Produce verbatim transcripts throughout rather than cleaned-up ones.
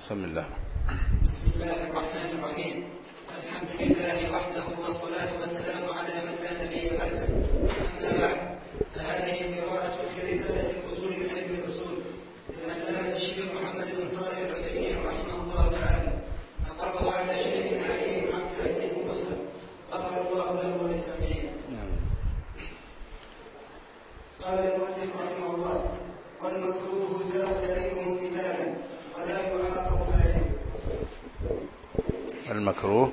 بسم الله. بسم الله الرحمن الرحيم. الحمد لله وحده والصلاة والسلام على من لا نبي بعده. أما بعد، فهذه قراءة في رسالة الأصول من علم الأصول للعلامة الشيخ محمد بن صالح العثيمين رحمه الله تعالى، أقره على شيخنا علي بن عبد العزيز مسلم، غفر الله له وللسامعين. قال المؤلف رحمه الله: والمكروه ذاك ذلكم امتثالا ولا يعاقب فاعله. المكروه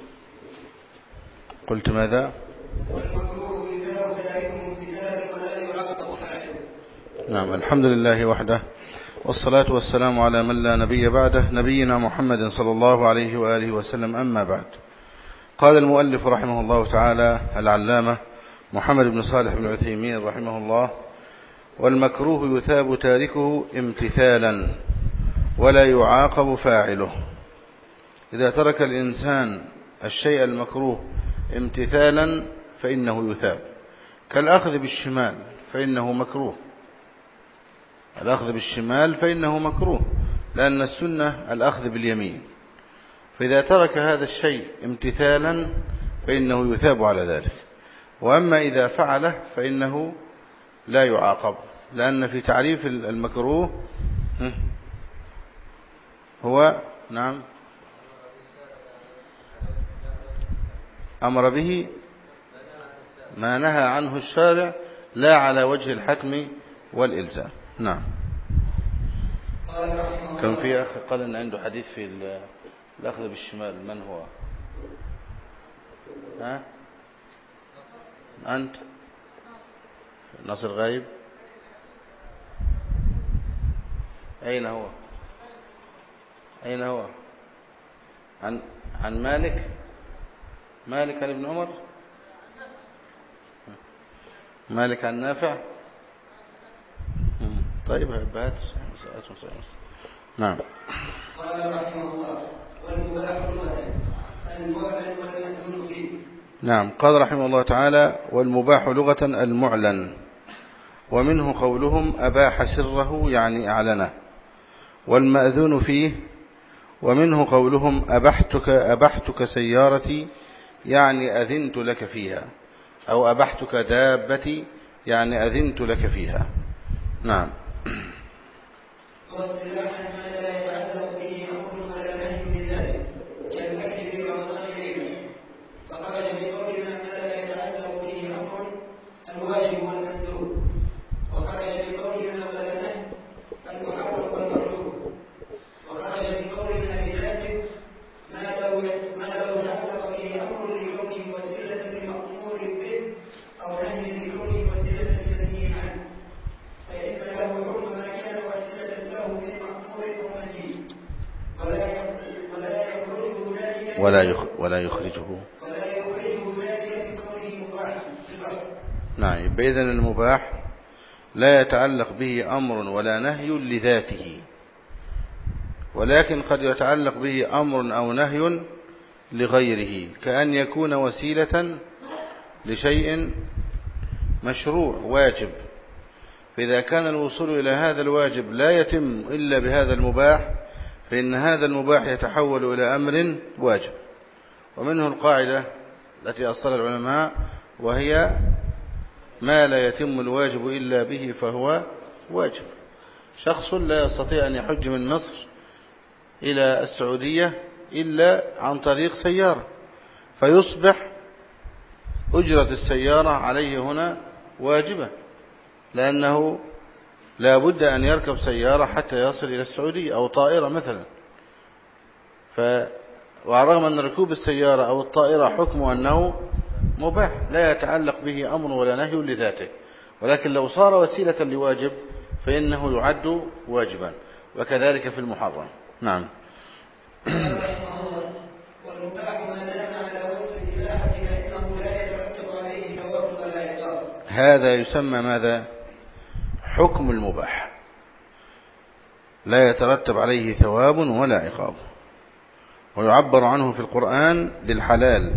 قلت ماذا؟ والمكروه ذاك ذلكم امتثالا ولا يعاقب فاعله. نعم، الحمد لله وحده، والصلاة والسلام على من لا نبي بعده، نبينا محمد صلى الله عليه وآله وسلم. أما بعد، قال المؤلف رحمه الله تعالى العلامة محمد بن صالح بن عثيمين رحمه الله: والمكروه يثاب تاركه امتثالا ولا يعاقب فاعله. إذا ترك الإنسان الشيء المكروه امتثالا فإنه يثاب، كالأخذ بالشمال فإنه مكروه، الأخذ بالشمال فإنه مكروه، لأن السنة الأخذ باليمين. فإذا ترك هذا الشيء امتثالا فإنه يثاب على ذلك. وأما إذا فعله فإنه لا يعاقب، لأن في تعريف المكروه هو نعم أمر به ما نهى عنه الشارع لا على وجه الحتم والإلزام. نعم. كان في أخ قال أن عنده حديث في الأخذ بالشمال، من هو؟ ها؟ أنت ناصر غايب؟ أين هو؟ أين هو؟ عن عن مالك مالك عن ابن عمر، مالك عن نافع. طيب هات. نعم. قال رحمه الله: والمباح لغة المعلن والمأذون فيه. نعم، قال رحمه الله تعالى: والمباح لغة المعلن، ومنه قولهم أباح سره يعني أعلنه، والمأذون فيه، ومنه قولهم أبحتك أبحتك سيارتي يعني أذنت لك فيها، أو أبحتك دابتي يعني أذنت لك فيها. نعم. واصطلاحا ما لا يتعلق به أمر ولا نهي من ذلك كالأكل في رمضان ليلة، فخرج بقولنا ما لا يتعلق به أمر الواجب والمندوب، وخرج بقولنا ولا نهي المحرم والمكروه، وخرج بقولنا بذلك ما لو ما لو تعلق به أمر لكونه وسيلة لمأمور به أو نهي لكونه وسيلة لمنهي عنه، فإن له حكم ما كان وسيلة له من مأمور أو نهي، ولا يخرجه ذلك ولا يخ ولا يخرجه ولا يخرجه ذلك من كونه مباحا في الأصل. نعم، بإذن المباح لا يتعلق به أمر ولا نهي لذاته، ولكن قد يتعلق به أمر أو نهي لغيره، كأن يكون وسيلة لشيء مشروع واجب، فإذا كان الوصول إلى هذا الواجب لا يتم إلا بهذا المباح فإن هذا المباح يتحول إلى أمر واجب. ومنه القاعدة التي أصلها العلماء، وهي ما لا يتم الواجب إلا به فهو واجب. شخص لا يستطيع أن يحج من مصر إلى السعودية إلا عن طريق سيارة، فيصبح أجرة السيارة عليه هنا واجبة، لأنه لا بد أن يركب سيارة حتى يصل إلى السعودية، أو طائرة مثلا. ف ورغم أن ركوب السيارة أو الطائرة حكمه أنه مباح لا يتعلق به أمر ولا نهي لذاته، ولكن لو صار وسيلة لواجب فإنه يعد واجبا، وكذلك في المحرم. نعم. والمباح ما دام على وصف الإباحة فإنه لا يترتب عليه ثواب ولا عقاب. هذا يسمى ماذا؟ حكم المباح، لا يترتب عليه ثواب ولا عقاب، ويعبر عنه في القرآن بالحلال،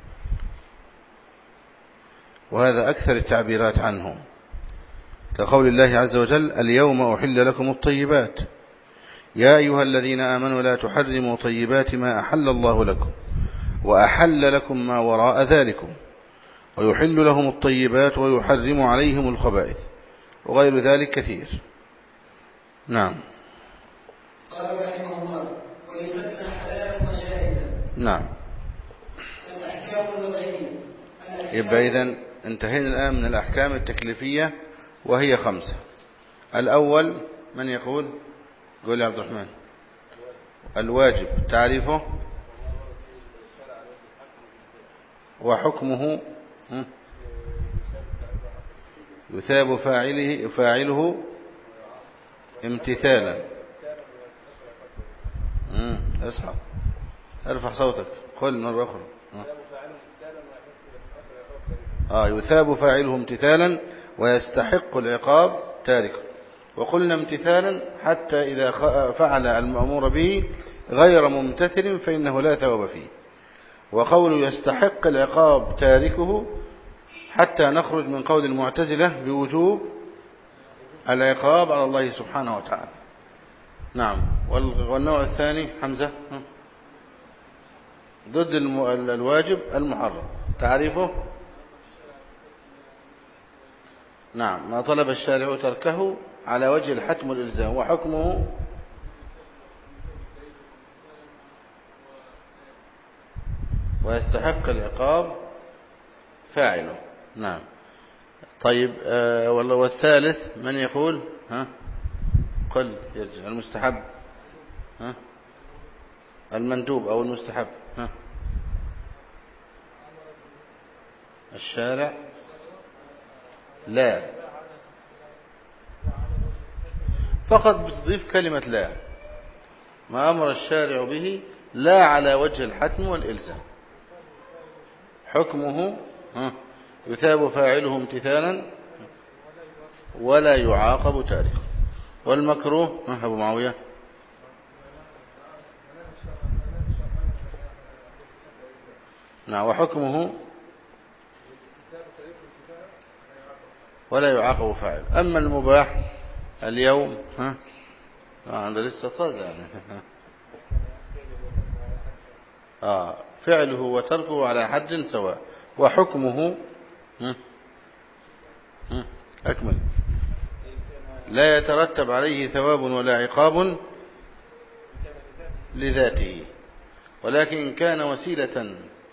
وهذا أكثر التعبيرات عنه، كقول الله عز وجل: اليوم أحل لكم الطيبات، يا أيها الذين آمنوا لا تحرموا طيبات ما أحل الله لكم وأحل لكم ما وراء ذلكم ويحل لهم الطيبات ويحرم عليهم الخبائث وغير ذلك كثير. نعم. قال رحمه الله ويسمى حلال وجائزا. نعم. الأحكام الوضعية. يبقى إذن انتهينا الآن من الأحكام التكليفية وهي خمسة. الأول من يقول؟ قول يا عبد الرحمن. الواجب تعريفه وحكمه يثاب فاعله فاعله امتثالا. امم اصحى ارفع صوتك قل مرة أخرى. آه يثاب فاعله امتثالا ويستحق العقاب تاركه. وقلنا امتثالا حتى إذا فعل المأمور به غير ممتثل فإنه لا ثواب فيه. وقول يستحق العقاب تاركه حتى نخرج من قول المعتزلة بوجوب العقاب على الله سبحانه وتعالى. نعم. والنوع الثاني حمزة ضد الواجب المحرم تعريفه. نعم ما طلب الشارع تركه على وجه الحتم والإلزام وحكمه ويستحق العقاب فاعله. نعم. طيب آه والله. والثالث من يقول؟ ها قل يرجع. المستحب ها المندوب أو المستحب. ها الشارع لا فقط بتضيف كلمة لا. ما أمر الشارع به لا على وجه الحتم والإلزام. حكمه ها يثاب فاعله امتثالا ولا يعاقب تاركه. والمكروه ها أبو معاوية نعم وحكمه ولا يعاقب فاعل. أما المباح اليوم ها عند لسه طازة يعني آه فعله وتركه على حد سواء. وحكمه ها ها أكمل لا يترتب عليه ثواب ولا عقاب لذاته ولكن إن كان وسيلة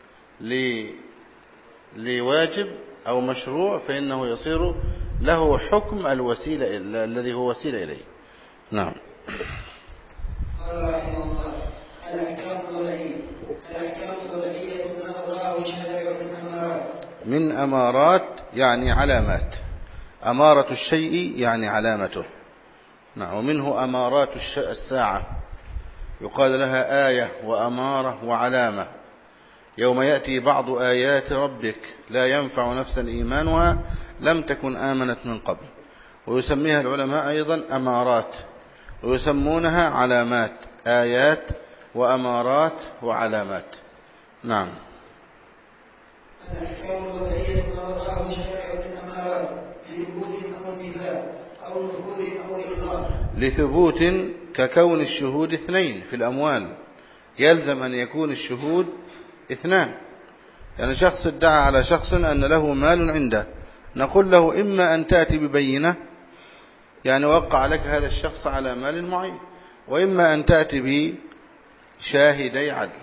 لواجب أو مشروع فإنه يصير له حكم الوسيلة الذي هو وسيلة إليه. نعم. قال رحمه الله الأحكام الوضعية. الأحكام الوضعية ما وضعه الشارع من أمارات. من أمارات يعني علامات. أمارة الشيء يعني علامته. نعم. ومنه أمارات الساعة يقال لها آية وأمارة وعلامة. يوم يأتي بعض آيات ربك لا ينفع نفسا إيمانها لم تكن آمنت من قبل. ويسميها العلماء أيضا أمارات ويسمونها علامات. آيات وأمارات وعلامات. نعم. الأحكام الوضعية ما وضعه الشارع من أمارات لثبوت أو انتفاء أو نفوذ أو إلغاء. لثبوت ككون الشهود اثنين في الأموال يلزم أن يكون الشهود اثنان. يعني شخص ادعى على شخص أن له مال عنده نقول له إما أن تأتي ببينة يعني وقع لك هذا الشخص على مال معين وإما أن تأتي بشاهدي عدل.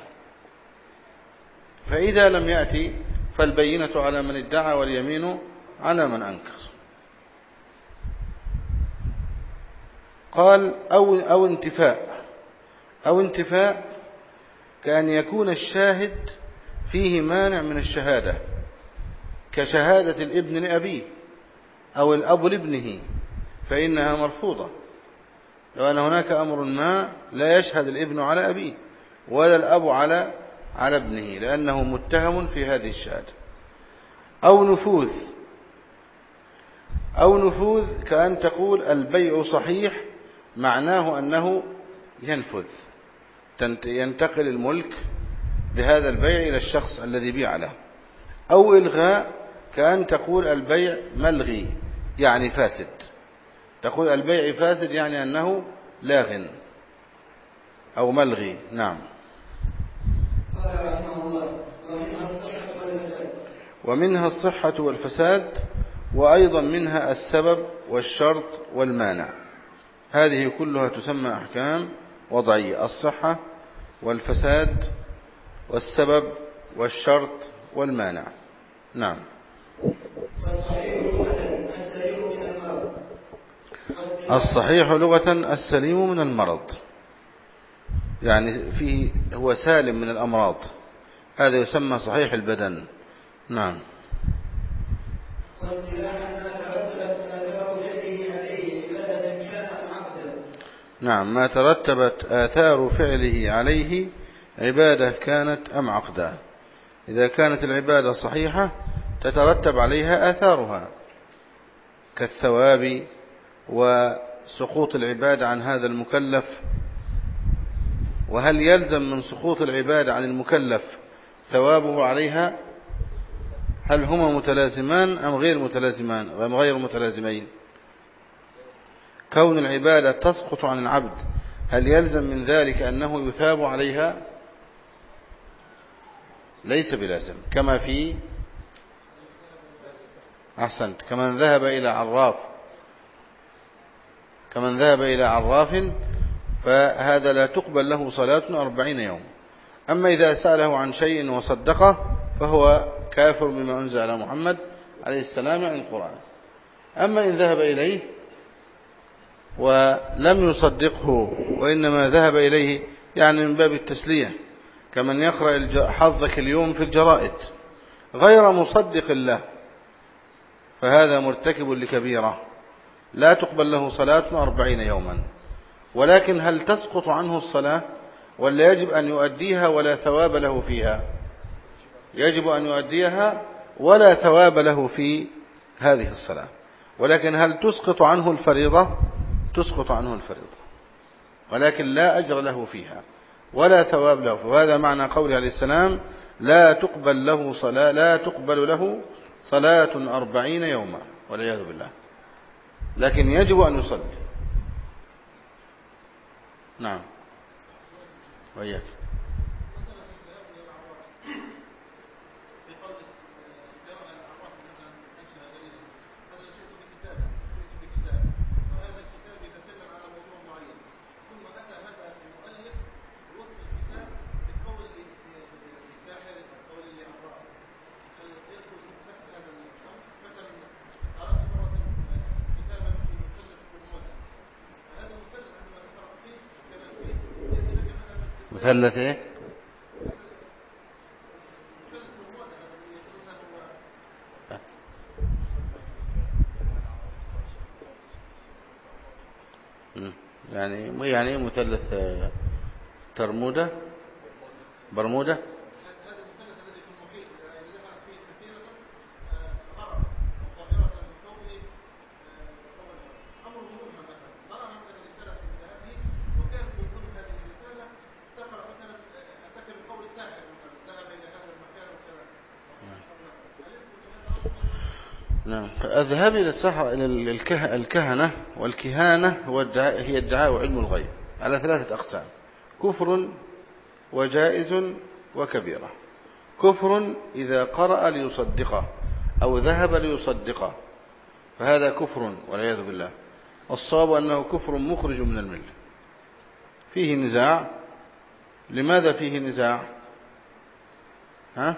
فإذا لم يأتي فالبينة على من ادعى واليمين على من أنكر. قال أو, أو انتفاء. أو انتفاء كأن يكون الشاهد فيه مانع من الشهادة كشهادة الابن لأبيه أو الأب لابنه فإنها مرفوضة. لو أن هناك أمر ما لا يشهد الابن على أبيه ولا الأب على على ابنه لأنه متهم في هذه الشهادة. أو نفوذ. أو نفوذ كأن تقول البيع صحيح معناه أنه ينفذ ينتقل الملك بهذا البيع إلى الشخص الذي بيع له. أو إلغاء كأن تقول البيع ملغي يعني فاسد. تقول البيع فاسد يعني أنه لاغ. أو ملغي. نعم. قال رحمه الله: ومنها الصحة والفساد. ومنها الصحة والفساد، وأيضا منها السبب والشرط والمانع. هذه كلها تسمى أحكام وضعية: الصحة والفساد والسبب والشرط والمانع. نعم. والصحيح لغة السليم من المرض. الصحيح لغة السليم من المرض، يعني فيه هو سالم من الأمراض، هذا يسمى صحيح البدن. نعم. واصطلاحا ما ترتبت آثار فعله عليه عبادة كان أم عقدا. نعم، ما ترتبت آثار فعله عليه عبادة كانت أم عقدا. إذا كانت العبادة صحيحة تترتب عليها آثارها كالثواب وسقوط العبادة عن هذا المكلف. وهل يلزم من سقوط العبادة عن المكلف ثوابه عليها؟ هل هما متلازمان أم غير متلازمان أم غير متلازمين؟ كون العبادة تسقط عن العبد هل يلزم من ذلك أنه يثاب عليها؟ ليس بلازم. كما في أحسنت كمن ذهب إلى عراف كمن ذهب إلى عراف فهذا لا تقبل له صلاة أربعين يوم. أما إذا سأله عن شيء وصدقه فهو كافر بما أنزل على محمد عليه السلام عن القرآن. أما إن ذهب إليه ولم يصدقه وإنما ذهب إليه يعني من باب التسلية، كمن يقرأ حظك اليوم في الجرائد غير مصدق له، فهذا مرتكب لكبيرة لا تقبل له صلاة أربعين يوما. ولكن هل تسقط عنه الصلاة ولا يجب أن يؤديها ولا ثواب له فيها؟ يجب أن يؤديها ولا ثواب له في هذه الصلاة. ولكن هل تسقط عنه الفريضة؟ تسقط عنه الفريضة، ولكن لا أجر له فيها ولا ثواب له. وهذا معنى قوله عليه السلام: لا تقبل له صلاة لا تقبل له صلاة أربعين يوما، والعياذ بالله. لكن يجب أن يصلي. نعم. وإياك. مثلث ايه؟ يعني يعني مثلث ترمودة برمودة. نعم. الذهاب إلى السحرة إلى الكهنة والكهانة هي ادعاء علم الغيب على ثلاثة أقسام: كفر وجائز وكبيرة. كفر إذا قرأ ليصدقه أو ذهب ليصدقه فهذا كفر والعياذ بالله. الصواب أنه كفر مخرج من الملة. فيه نزاع. لماذا فيه نزاع؟ ها؟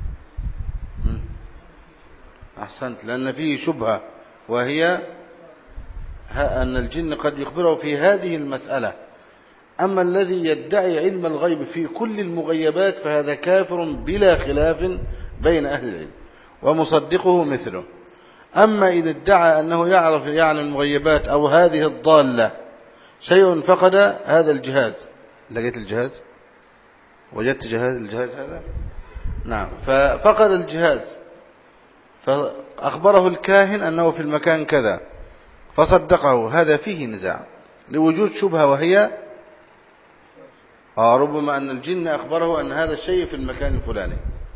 أحسنت. لأن فيه شبهة، وهي أن الجن قد يخبره في هذه المسألة. أما الذي يدعي علم الغيب في كل المغيبات فهذا كافر بلا خلاف بين أهل العلم، ومصدقه مثله. أما إن ادعى أنه يعرف يعلم المغيبات أو هذه الضالة شيء فقد هذا الجهاز. لقيت الجهاز؟ وجدت جهاز الجهاز هذا؟ نعم. ففقد الجهاز، فأخبره الكاهن أنه في المكان كذا فصدقه. هذا فيه نزاع لوجود شبهة، وهي آه ربما أن الجن أخبره أن هذا الشيء في المكان الفلاني.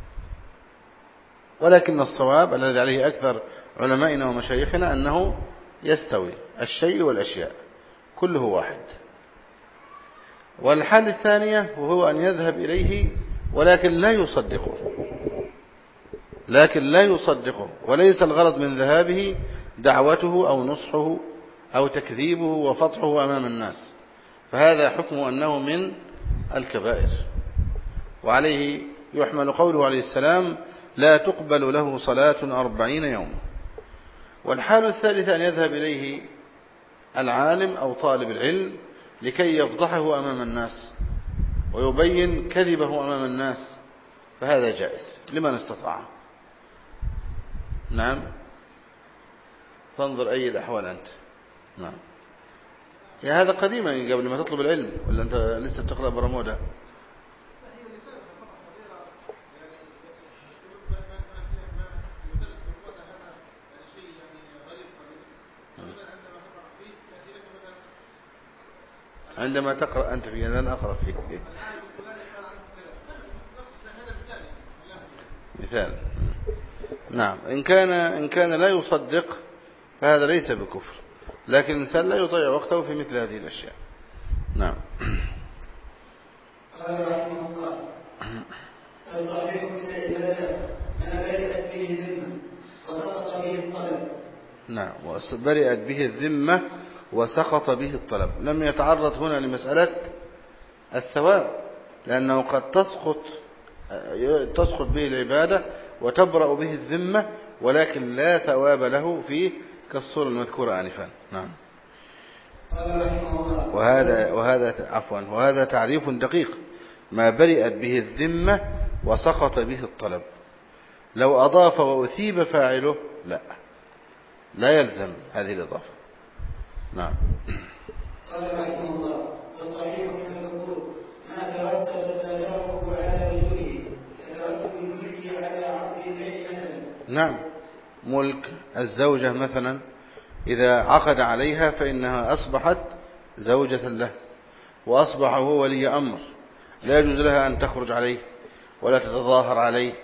ولكن الصواب الذي عليه أكثر علمائنا ومشايخنا أنه يستوي الشيء والأشياء كله واحد. والحالة الثانية وهو أن يذهب إليه ولكن لا يصدقه، لكن لا يصدقه، وليس الغرض من ذهابه دعوته أو نصحه أو تكذيبه وفضحه أمام الناس، فهذا حكم أنه من الكبائر، وعليه يحمل قوله عليه السلام لا تقبل له صلاة أربعين يوما. والحال الثالثة أن يذهب إليه العالم أو طالب العلم لكي يفضحه أمام الناس ويبين كذبه أمام الناس، فهذا جائز لمن استطاع. نعم. فانظر أي الأحوال أنت. نعم. يا هذا قديما قبل ما تطلب العلم، ولا أنت لسه بتقرأ برمودا؟ عندما تقرأ أنت فيه، أنا لن أقرأ فيه. مثال. نعم. إن كان إن كان لا يصدق فهذا ليس بكفر، لكن الإنسان لا يضيع وقته في مثل هذه الأشياء. نعم. قال رحمه الله فالصحيح من العبادات ما برئت به الذمة وسقط به الطلب. نعم. وبرئت به الذمة وسقط به الطلب، لم يتعرض هنا لمسألة الثواب، لأنه قد تسقط تسقط به العبادة وتبرأ به الذمة، ولكن لا ثواب له فيه كالصورة المذكورة آنفا. نعم. وهذا وهذا عفوا وهذا تعريف دقيق، ما برئت به الذمة وسقط به الطلب. لو أضاف وأثيب فاعله لا لا يلزم هذه الإضافة. نعم. قال رحمه الله والصحيح من العقود ما ترتب آثاره على وجوده كترتب الملك على عقد البيع مثلا. نعم. ملك الزوجة مثلا إذا عقد عليها فإنها أصبحت زوجة له، وأصبح هو ولي أمر، لا يجوز لها أن تخرج عليه ولا تتظاهر عليه.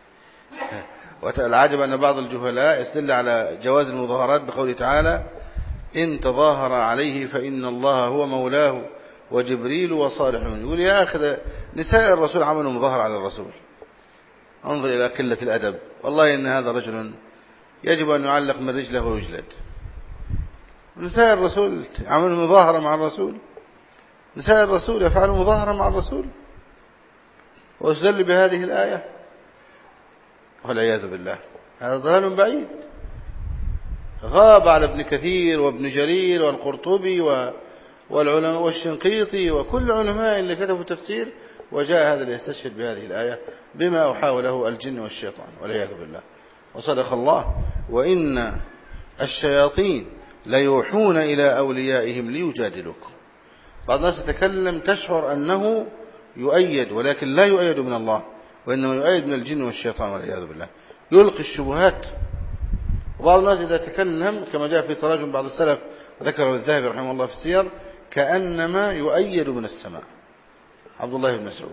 والعجب أن بعض الجهلاء يستدل على جواز المظاهرات بقوله تعالى إن تظاهر عليه فإن الله هو مولاه وجبريل وصالح. يقول يا أخي نساء الرسول عملوا مظاهر على الرسول، انظر إلى قلة الأدب، والله إن هذا رجل يجب أن يعلق من رجله ويجلد. نساء الرسول عملوا مظاهرة مع الرسول، نساء الرسول يفعلوا مظاهرة مع الرسول، واستدل بهذه الآية والعياذ بالله. هذا ضلال بعيد، غاب على ابن كثير وابن جرير والقرطبي والعلماء والشنقيطي وكل علماء اللي كتبوا تفسير، وجاء هذا ليستشهد بهذه الآية بما أحاوله الجن والشيطان والعياذ بالله. وصدق الله وإن الشياطين ليوحون إلى أوليائهم ليجادلوكم. بعض الناس تتكلم تشعر أنه يؤيد، ولكن لا يؤيد من الله، وإنما يؤيد من الجن والشيطان والعياذ بالله، يلقي الشبهات. وبعض الناس إذا تكلم كما جاء في تراجم بعض السلف وذكره الذهبي رحمه الله في السير كأنما يؤيد من السماء. عبد الله بن مسعود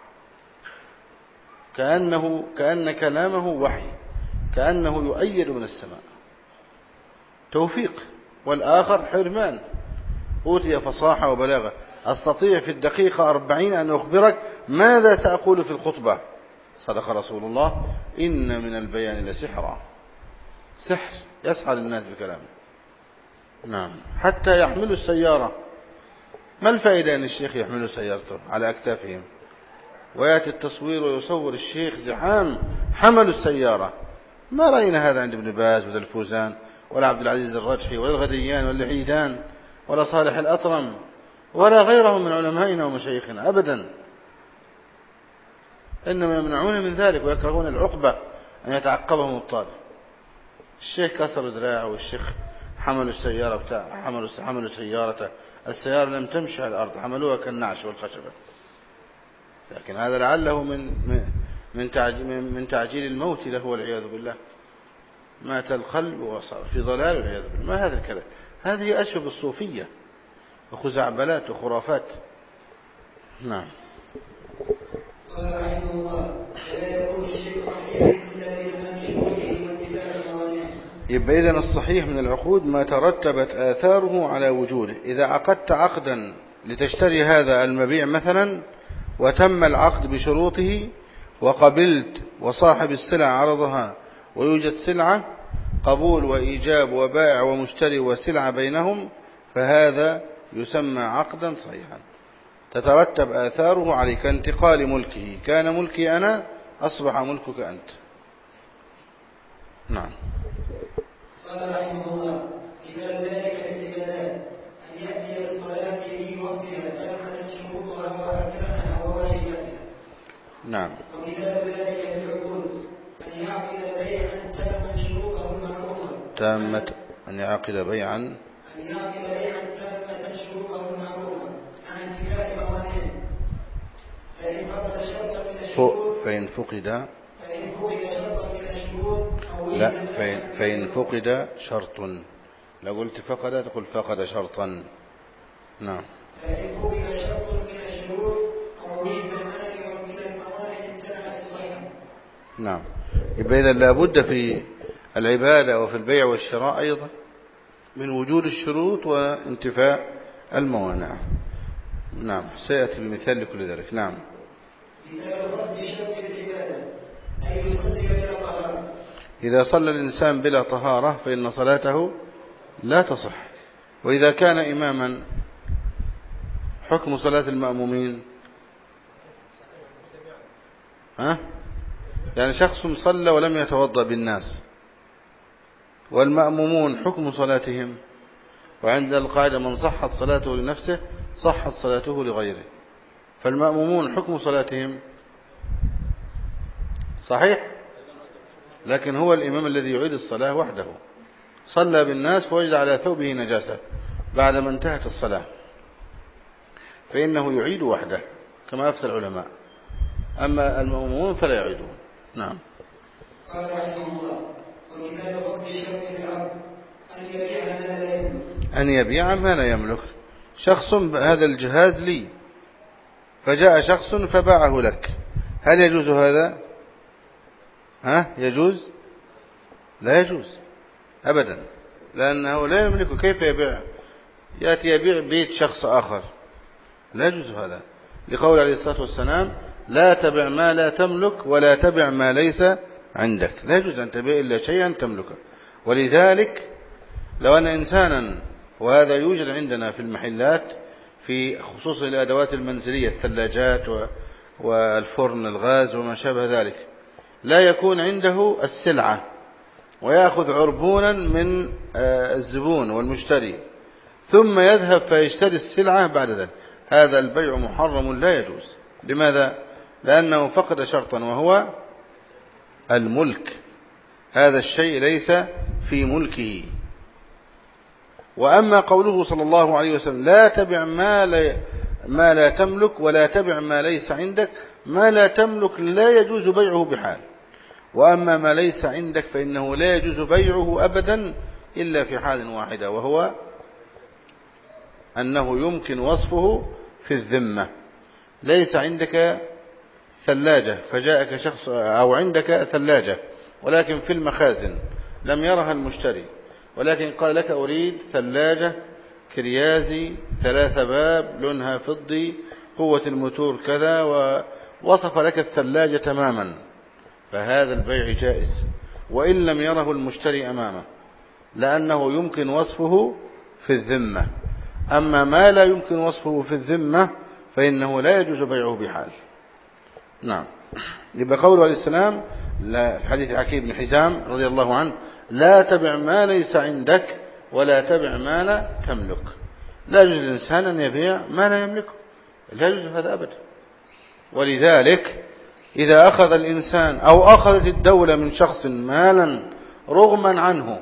كأنه كأن كلامه وحي، كأنه يؤيد من السماء، توفيق. والآخر حرمان، أوتي فصاحة وبلاغة، أستطيع في الدقيقة أربعين أن أخبرك ماذا سأقول في الخطبة. صدق رسول الله إن من البيان لسحرا، سحر يسحر الناس بكلامه. نعم. حتى يحملوا السيارة، ما الفائدة أن الشيخ يحملوا سيارته على أكتافهم، ويأتي التصوير ويصور الشيخ زحام حملوا السيارة. ما رأينا هذا عند ابن باز ولا الفوزان ولا عبد العزيز الرجحي ولا الغديان ولا الحيدان ولا صالح الأطرم ولا غيرهم من علمائنا ومشايخنا أبدا. إنما يمنعون من ذلك ويكرهون العقبة أن يتعقبهم الطالب. الشيخ كسر ذراعه، والشيخ حملوا السيارة بتاع حملوا حملوا سيارته، السيارة لم تمشي على الأرض، حملوها كالنعش والخشبة. لكن هذا لعله من من تعجيل من تعجيل الموت له والعياذ بالله. مات القلب وصار في ضلال والعياذ بالله. ما هذا الكلام؟ هذه أشبه الصوفية وخزعبلات وخرافات. نعم. قال رحمه الله لا يكون الشيء صحيحا إلا بمن شروطه وانتفاء موانعه. يبقى إذن الصحيح من العقود ما ترتبت آثاره على وجوده. إذا عقدت عقدا لتشتري هذا المبيع مثلا وتم العقد بشروطه وقبلت وصاحب السلع عرضها ويوجد سلعة قبول وإيجاب وبائع ومشتري وسلعة بينهم، فهذا يسمى عقدا صحيحا تترتب آثاره عليه كانتقال ملكه، كان ملكي أنا أصبح ملكك أنت. نعم. قال رحمه الله: مثال ذلك الاعتقادات أن يأتي بالصلاة في وقتها تامة شروطها وأركانها وواجباتها. نعم. ومثال ذلك في العقود أن يعقد بيعا تاما شروطه المعروفة تامة أن يعقد بيعا أن يعقد بيعا تامة شروطه المعروفة مع انتفاء موانعه، فإن فقد شرطا من الشروط فإن فقد فإن فقد شرطا من الشروط أو لا فإن, فإن فقد شرط، لو قلت فقد تقول فقد شرطا. نعم. فإن فقد شرط من الشروط أو وجد مانع من الموانع امتنعت الصحيحة. نعم. يبقى إذا لابد في العبادة وفي البيع والشراء أيضا من وجود الشروط وانتفاء الموانع. نعم. سيأتي بمثال لكل ذلك. نعم. مثال فقد شرط العبادة أن يصلي بلا طهارة. إذا صلى الإنسان بلا طهارة فإن صلاته لا تصح. وإذا كان إماما حكم صلاة المأمومين ها؟ يعني شخص صلى ولم يتوضأ بالناس والمأمومون حكم صلاتهم، وعند القاعدة من صحت صلاته لنفسه صحت صلاته لغيره، فالمأمومون حكم صلاتهم صحيح، لكن هو الإمام الذي يعيد الصلاة وحده، صلى بالناس فوجد على ثوبه نجاسة بعدما انتهت الصلاة فإنه يعيد وحده كما أفتى العلماء، أما المأمومون فلا يعيدون. نعم. قال رحمه الله: ومثال فقد الشرط في العقد أن يبيع ما لا يملك. أن يبيع ما لا يملك. شخص هذا الجهاز لي فجاء شخص فباعه لك، هل يجوز هذا؟ ها يجوز؟ لا يجوز أبدا، لأنه لا يملك. كيف يبيع؟ يأتي يبيع بيت شخص آخر، لا يجوز هذا، لقول عليه الصلاة والسلام: لا تبع ما لا تملك ولا تبع ما ليس عندك. لا يجوز أن تبيع إلا شيئا تملكه. ولذلك لو أن إنسانا، وهذا يوجد عندنا في المحلات في خصوص الأدوات المنزلية الثلاجات والفرن الغاز وما شابه ذلك، لا يكون عنده السلعة ويأخذ عربونا من الزبون والمشتري ثم يذهب فيشتري السلعة بعد ذلك، هذا البيع محرم لا يجوز. لماذا؟ لأنه فقد شرطا وهو الملك، هذا الشيء ليس في ملكه. وأما قوله صلى الله عليه وسلم: لا تبع ما لا, ما لا تملك ولا تبع ما ليس عندك، ما لا تملك لا يجوز بيعه بحال، وأما ما ليس عندك فإنه لا يجوز بيعه أبدا إلا في حال واحدة، وهو أنه يمكن وصفه في الذمة. ليس عندك ثلاجة فجاءك شخص، أو عندك ثلاجة ولكن في المخازن لم يرها المشتري، ولكن قال لك: أريد ثلاجة كريازي ثلاث باب لونها فضي قوة الموتور كذا، ووصف لك الثلاجة تماما، فهذا البيع جائز وإن لم يره المشتري أمامه، لأنه يمكن وصفه في الذمة. أما ما لا يمكن وصفه في الذمة فإنه لا يجوز بيعه بحال. نعم. يبقى قوله عليه السلام في حديث حكيم بن حزام رضي الله عنه: لا تبع ما ليس عندك ولا تبع ما لا تملك. لا يجوز للإنسان أن يبيع ما لا يملكه، لا يجوز هذا أبدا. ولذلك إذا أخذ الإنسان أو أخذت الدولة من شخص مالا رغما عنه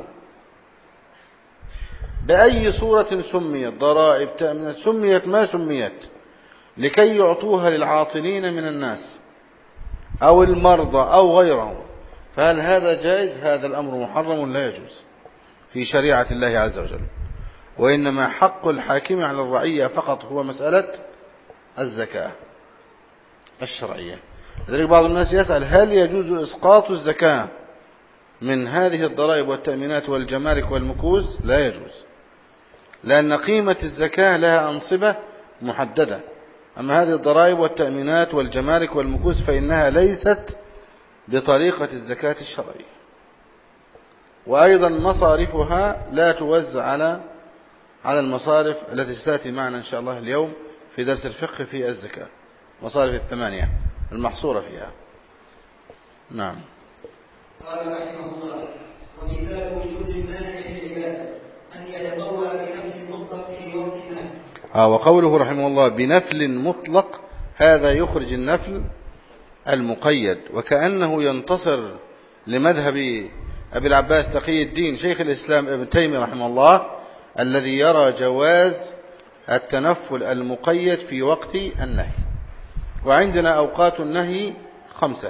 بأي صورة سميت، ضرائب، تأمينات، سميت ما سميت، لكي يعطوها للعاطلين من الناس أو المرضى أو غيرهم، فهل هذا جائز؟ هذا الأمر محرم لا يجوز في شريعة الله عز وجل. وإنما حق الحاكم على الرعية فقط هو مسألة الزكاة الشرعية. لذلك بعض الناس يسأل: هل يجوز إسقاط الزكاة من هذه الضرائب والتأمينات والجمارك والمكوس؟ لا يجوز، لأن قيمة الزكاة لها أنصبة محددة. أما هذه الضرائب والتأمينات والجمارك والمكوس فإنها ليست بطريقة الزكاة الشرعية، وأيضا مصارفها لا توزع على على المصارف التي ستأتي معنا إن شاء الله اليوم في درس الفقه في الزكاة، مصارف الثمانية المحصورة فيها. نعم. قال رحمه الله: ومثال وجود المانع في العبادة أن يتطوع بنفل مطلق في وقت النهي. آه وقوله رحمه الله بنفل مطلق، هذا يخرج النفل المقيد، وكأنه ينتصر لمذهب أبي العباس تقي الدين شيخ الإسلام ابن تيمية رحمه الله، الذي يرى جواز التنفل المقيد في وقت النهي. وعندنا أوقات النهي خمسة: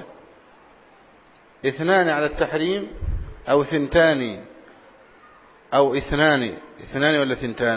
اثنان على التحريم، أو ثنتان، أو اثنان اثنان ولا ثنتان؟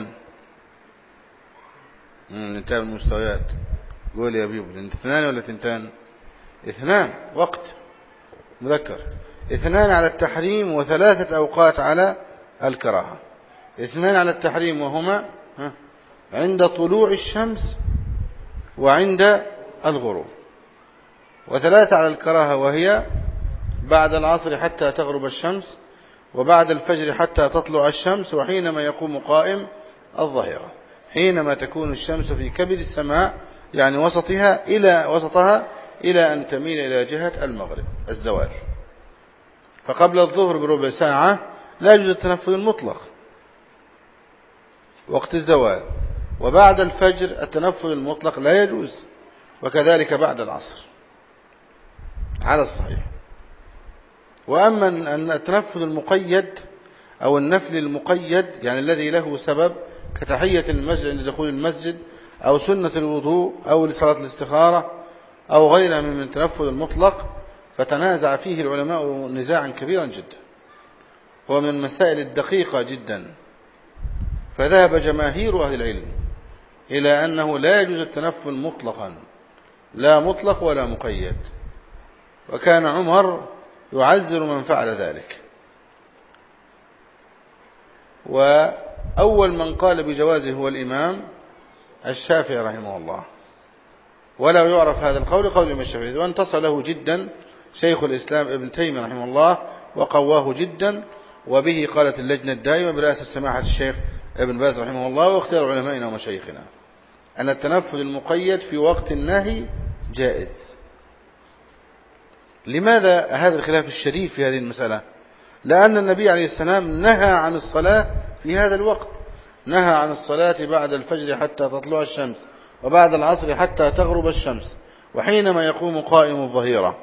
ننتهي المستويات. قول يا بيبل، اثنان ولا ثنتان؟ اثنان، وقت مذكر. اثنان على التحريم وثلاثة أوقات على الكراهة. اثنان على التحريم وهما عند طلوع الشمس وعند الغروب، وثلاثة على الكراهة وهي بعد العصر حتى تغرب الشمس، وبعد الفجر حتى تطلع الشمس، وحينما يقوم قائم الظهيرة، حينما تكون الشمس في كبد السماء يعني وسطها إلى وسطها إلى أن تميل إلى جهة المغرب الزوال. فقبل الظهر بربع ساعة لا يجوز التنفل المطلق وقت الزوال، وبعد الفجر التنفل المطلق لا يجوز، وكذلك بعد العصر على الصحيح. وأما أن التنفل المقيد أو النفل المقيد يعني الذي له سبب كتحية المسجد عند دخول المسجد، أو سنة الوضوء، أو لصلاة الاستخارة، أو غيرها من التنفل المطلق، فتنازع فيه العلماء نزاعا كبيرا جدا، هو من المسائل الدقيقة جدا. فذهب جماهير أهل العلم إلى أنه لا يجوز التنفل مطلقا، لا مطلق ولا مقيد، وكان عمر يعزر من فعل ذلك. وأول من قال بجوازه هو الإمام الشافعي رحمه الله، ولا يعرف هذا القول قول الإمام الشافعي، وانتصر له جدا شيخ الإسلام ابن تيمية رحمه الله وقواه جدا، وبه قالت اللجنة الدائمة برئاسة سماحة الشيخ ابن باز رحمه الله واختيار علمائنا ومشايخنا أن التنفل المقيد في وقت النهي جائز. لماذا هذا الخلاف الشديد في هذه المسألة؟ لأن النبي عليه السلام نهى عن الصلاة في هذا الوقت، نهى عن الصلاة بعد الفجر حتى تطلع الشمس، وبعد العصر حتى تغرب الشمس، وحينما يقوم قائم الظهيرة.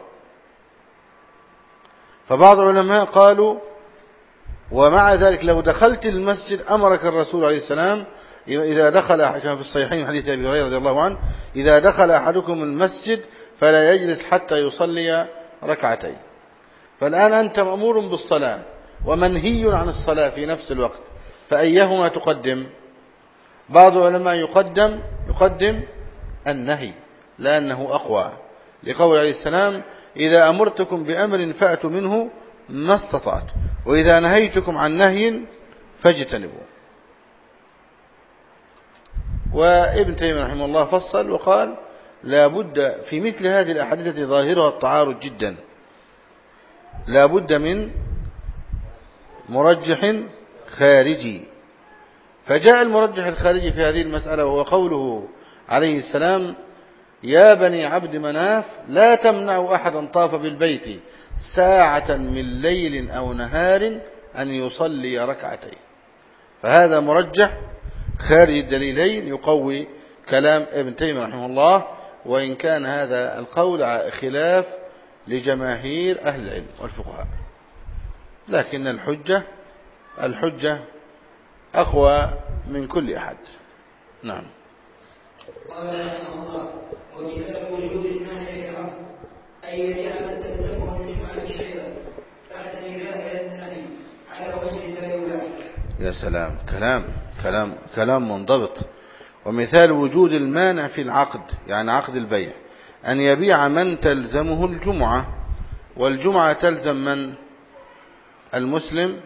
فبعض العلماء قالوا ومع ذلك لو دخلت المسجد أمرك الرسول عليه السلام إذا دخل، كما في الصحيحين حديث أبي هريرة رضي الله عنه، إذا دخل أحدكم المسجد فلا يجلس حتى يصلي ركعتين. فالآن أنت مأمور بالصلاة ومنهي عن الصلاة في نفس الوقت، فأيهما تقدم؟ بعض العلماء يقدم يقدم النهي لأنه أقوى، لقول عليه السلام إذا أمرتكم بأمر فأتوا منه ما استطعت، وإذا نهيتكم عن نهي فاجتنبوا. وابن تيمية رحمه الله فصل وقال لا بد في مثل هذه الأحاديث ظاهرها التعارض جدا، لا بد من مرجح خارجي. فجاء المرجح الخارجي في هذه المسألة وهو قوله عليه السلام يا بني عبد مناف لا تمنعوا أحدا طاف بالبيت ساعة من ليل أو نهار أن يصلي ركعتين. فهذا مرجح خارج الدليلين يقوي كلام ابن تيمية رحمه الله، وإن كان هذا القول خلاف لجماهير أهل العلم والفقهاء، لكن الحجة الحجة أقوى من كل أحد. نعم. قال رحمه الله ومثال وجود النهي في العصر أن يبيع من تلزمه الجمعة شيئا بعد نهاية النهي على وجه لا يباح. يا سلام، كلام كلام كلام منضبط. ومثال وجود المانع في العقد يعني عقد البيع أن يبيع من تلزمه الجمعة، والجمعة تلزم من؟ المسلم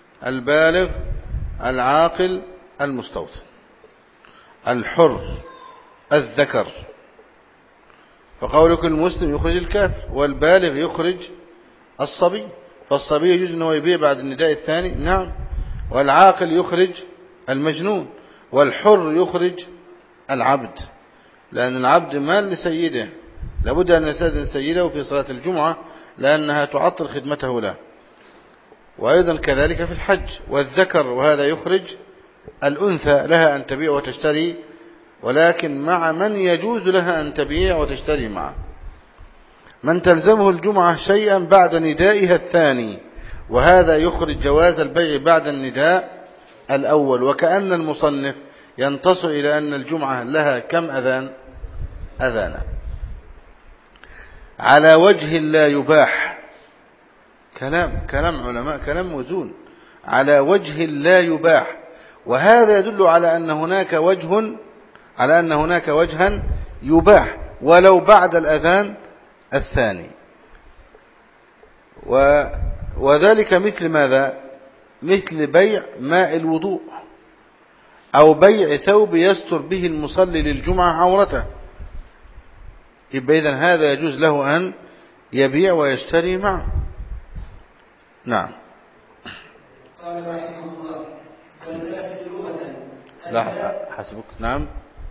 البالغ العاقل المستوطن الحر الذكر. فقولك المسلم يخرج الكافر، والبالغ يخرج الصبي، فالصبي يجوز أنه يبيع بعد النداء الثاني، نعم. والعاقل يخرج المجنون، والحر يخرج العبد، لأن العبد مال لسيده، لابد أن يستأذن سيده في صلاة الجمعة لأنها تعطل خدمته له. وأيضا كذلك في الحج. والذكر وهذا يخرج الأنثى، لها أن تبيع وتشتري، ولكن مع من يجوز لها أن تبيع وتشتري معه. من تلزمه الجمعة شيئا بعد ندائها الثاني، وهذا يخرج جواز البيع بعد النداء الأول. وكأن المصنف ينتصر إلى أن الجمعة لها كم أذان؟ أذانا، على وجه لا يباح. كلام كلام علماء، كلام موزون. على وجه لا يباح، وهذا يدل على أن هناك وجه على أن هناك وجها يباح ولو بعد الأذان الثاني. و وذلك مثل ماذا؟ مثل بيع ماء الوضوء، أو بيع ثوب يستر به المصلي للجمعة عورته. يبقى إذن هذا يجوز له أن يبيع ويشتري معه. نعم. قال رحمه الله: والفاسد لغة. لا حسبك. نعم.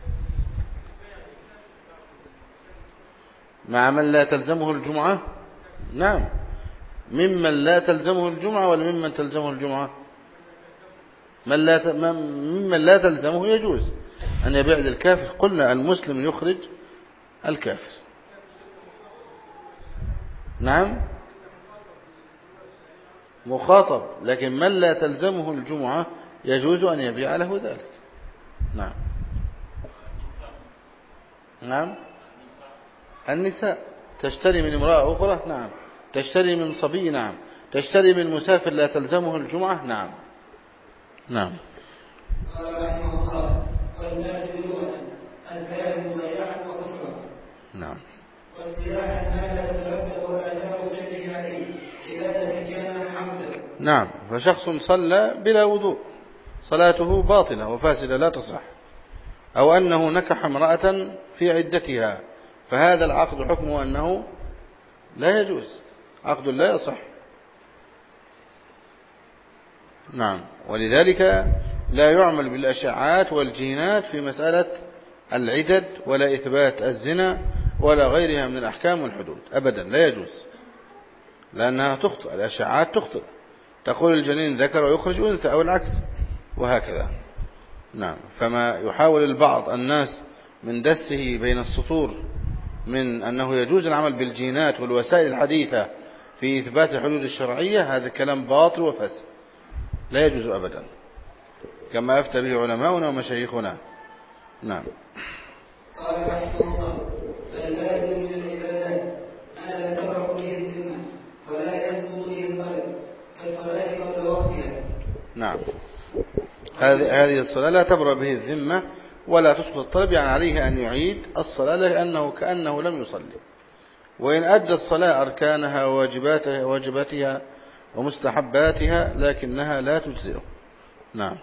مع من لا تلزمه الجمعة، نعم. ممن لا تلزمه الجمعة ولا ممن تلزمه الجمعة؟ من لا ت... ممن لا تلزمه يجوز أن يبيع للكافر. قلنا المسلم يخرج الكافر. نعم مخاطب، لكن من لا تلزمه الجمعة يجوز أن يبيع له ذلك. نعم. نعم. النساء تشتري من امرأة أخرى، نعم. تشتري من صبي، نعم. تشتري من مسافر لا تلزمه الجمعة، نعم. نعم. قال رحمه الله: والفاسد لغة الفعل مضيعا وخسرا. نعم. واصطلاحا ما لا تترتب آثار فعله عليه عبادة كان عمدا. نعم. فشخص صلى بلا وضوء صلاته باطلة وفاسدة لا تصح، أو أنه نكح امرأة في عدتها، فهذا العقد حكمه أنه لا يجوز، عقد لا يصح. نعم. ولذلك لا يعمل بالأشعات والجينات في مسألة العدد، ولا إثبات الزنا ولا غيرها من الأحكام والحدود أبدا، لا يجوز، لأنها تخطئ. الأشعات تخطئ، تقول الجنين ذكر ويخرج أنثى أو العكس، وهكذا. نعم. فما يحاول البعض الناس من دسه بين السطور من أنه يجوز العمل بالجينات والوسائل الحديثة في إثبات الحدود الشرعية، هذا كلام باطل وفاسد، لا يجوز أبدا، كما أفتى به علماؤنا ومشايخنا. نعم. قال رحمه الله: فالفاسد من العبادات ما لا تبرأ به الذمة ولا يسقط به القلب، كالصلاة قبل وقتها. نعم. هذه هذه الصلاة لا تبرأ به الذمة ولا تسقط الطلب، يعني عليه أن يعيد الصلاة لأنه كأنه لم يصلي، وإن أدى الصلاة أركانها وواجباتها واجباتها ومستحباتها لكنها لا تجزئه. نعم.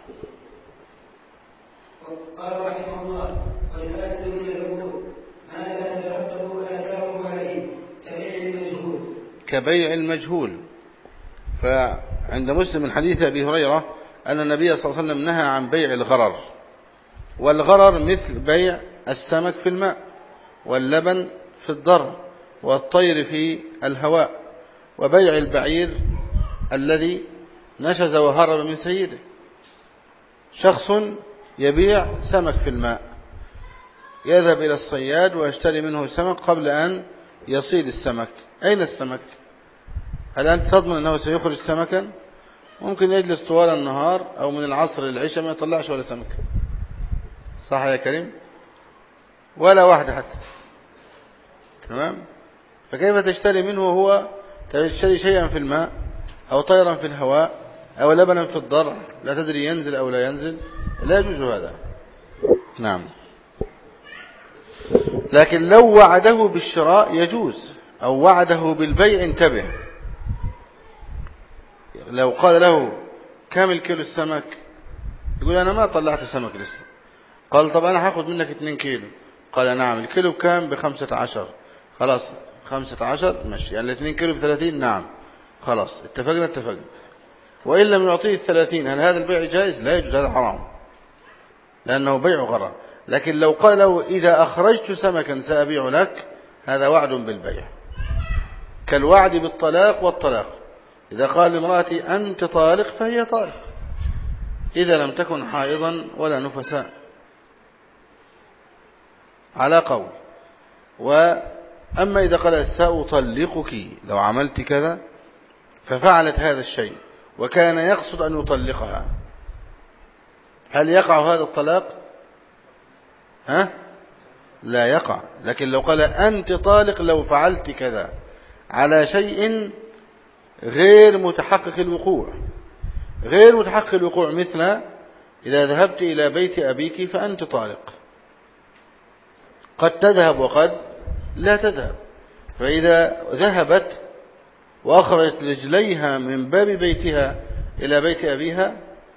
قال رحمه الله: والفاسد من العبود ما لا تترتب آثاره عليه كبيع المجهول. كبيع المجهول. فعند مسلم من حديث أبي هريرة أن النبي صلى الله عليه وسلم نهى عن بيع الغرر، والغرر مثل بيع السمك في الماء، واللبن في الضر، والطير في الهواء، وبيع البعير الذي نشز وهرب من سيده. شخص يبيع سمك في الماء، يذهب إلى الصياد ويشتري منه سمك قبل أن يصيد السمك. أين السمك؟ هل أنت تضمن أنه سيخرج سمكا؟ ممكن يجلس طوال النهار أو من العصر للعشاء ما يطلعش ولا سمك، صح يا كريم؟ ولا واحدة حتى. تمام؟ فكيف تشتري منه وهو تشتري شيئا في الماء أو طيرا في الهواء أو لبنا في الضرع، لا تدري ينزل أو لا ينزل؟ لا يجوز هذا. نعم. لكن لو وعده بالشراء يجوز، أو وعده بالبيع انتبه. لو قال له كم الكيلو السمك، يقول أنا ما طلعت سمك لسه، قال طب أنا هاخد منك اتنين كيلو، قال نعم. الكيلو بكام؟ بخمسة عشر. خلاص خمسة عشر ماشي، يعني الاثنين كيلو بثلاثين. نعم خلاص اتفقنا اتفقنا. وإن لم يعطيه الثلاثين هل هذا البيع جائز؟ لا يجوز، هذا حرام لأنه بيع غرر. لكن لو قال له إذا أخرجت سمكا سأبيع لك، هذا وعد بالبيع، كالوعد بالطلاق والطلاق. إذا قال لامرأتي أنت طالق فهي طالق، إذا لم تكن حائضا ولا نفساء، على قول. وأما إذا قال سأطلقك لو عملت كذا، ففعلت هذا الشيء وكان يقصد أن يطلقها، هل يقع هذا الطلاق؟ ها؟ لا يقع. لكن لو قال أنت طالق لو فعلت كذا على شيء غير متحقق الوقوع، غير متحقق الوقوع، مثل إذا ذهبت إلى بيت أبيك فأنت طالق، قد تذهب وقد لا تذهب. فإذا ذهبت وأخرجت رجليها من باب بيتها إلى بيت أبيها،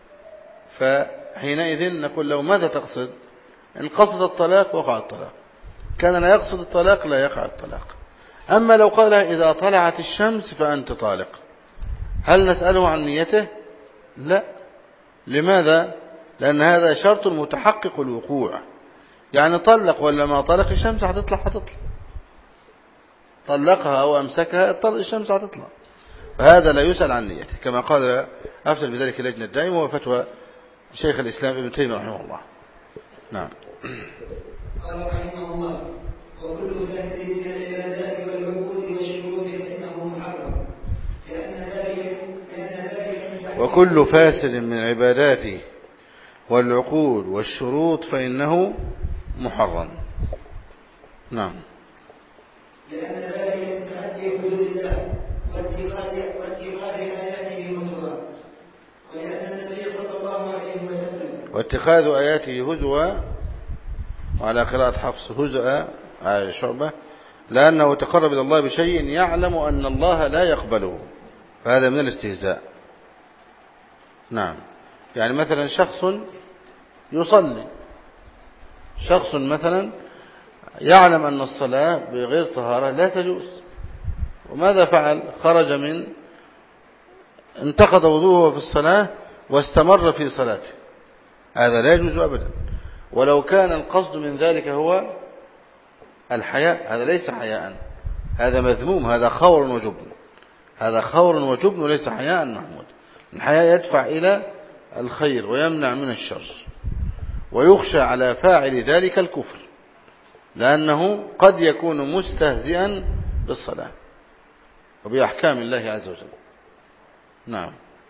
فحينئذ نقول له ماذا تقصد؟ إن قصد الطلاق وقع الطلاق، كان لا يقصد الطلاق لا يقع الطلاق. أما لو قال إذا طلعت الشمس فأنت طالق، هل نسأله عن نيته؟ لا. لماذا؟ لأن هذا شرط متحقق الوقوع، يعني طلق ولا ما طلق الشمس هتطلع هتطلع، طلقها أو أمسكها الطلق الشمس هتطلع، فهذا لا يسأل عن نيته، كما قال أفتى بذلك اللجنة الدائمة وفتوى شيخ الإسلام ابن تيمية رحمه الله. نعم. قال رحمه الله وكل فاسد من العبادات والعقود والشروط فإنه محرم، لأن ذلك لأن ذلك وكل فاسد من العبادات والعقود والشروط فإنه محرم. نعم. لأن ذلك من تحدي حدود الله واتخاذ واتخاذ آياته هزوا، ولأن النبي صلى الله عليه وسلم واتخاذ آياته هزوا، وعلى قراءة حفص هزء على شعبة، لأنه تقرب إلى الله بشيء يعلم أن الله لا يقبله، فهذا من الاستهزاء. نعم. يعني مثلا شخص يصلي، شخص مثلا يعلم أن الصلاة بغير طهارة لا تجوز، وماذا فعل؟ خرج من انتقض وضوءه في الصلاة واستمر في صلاته، هذا لا يجوز أبدا. ولو كان القصد من ذلك هو الحياء، هذا ليس حياء، هذا مذموم، هذا خور وجبن، هذا خور وجبن وليس حياء محمود. الحياء يدفع إلى الخير ويمنع من الشر، ويخشى على فاعل ذلك الكفر، لأنه قد يكون مستهزئا بالصلاة وبأحكام الله عز وجل. نعم.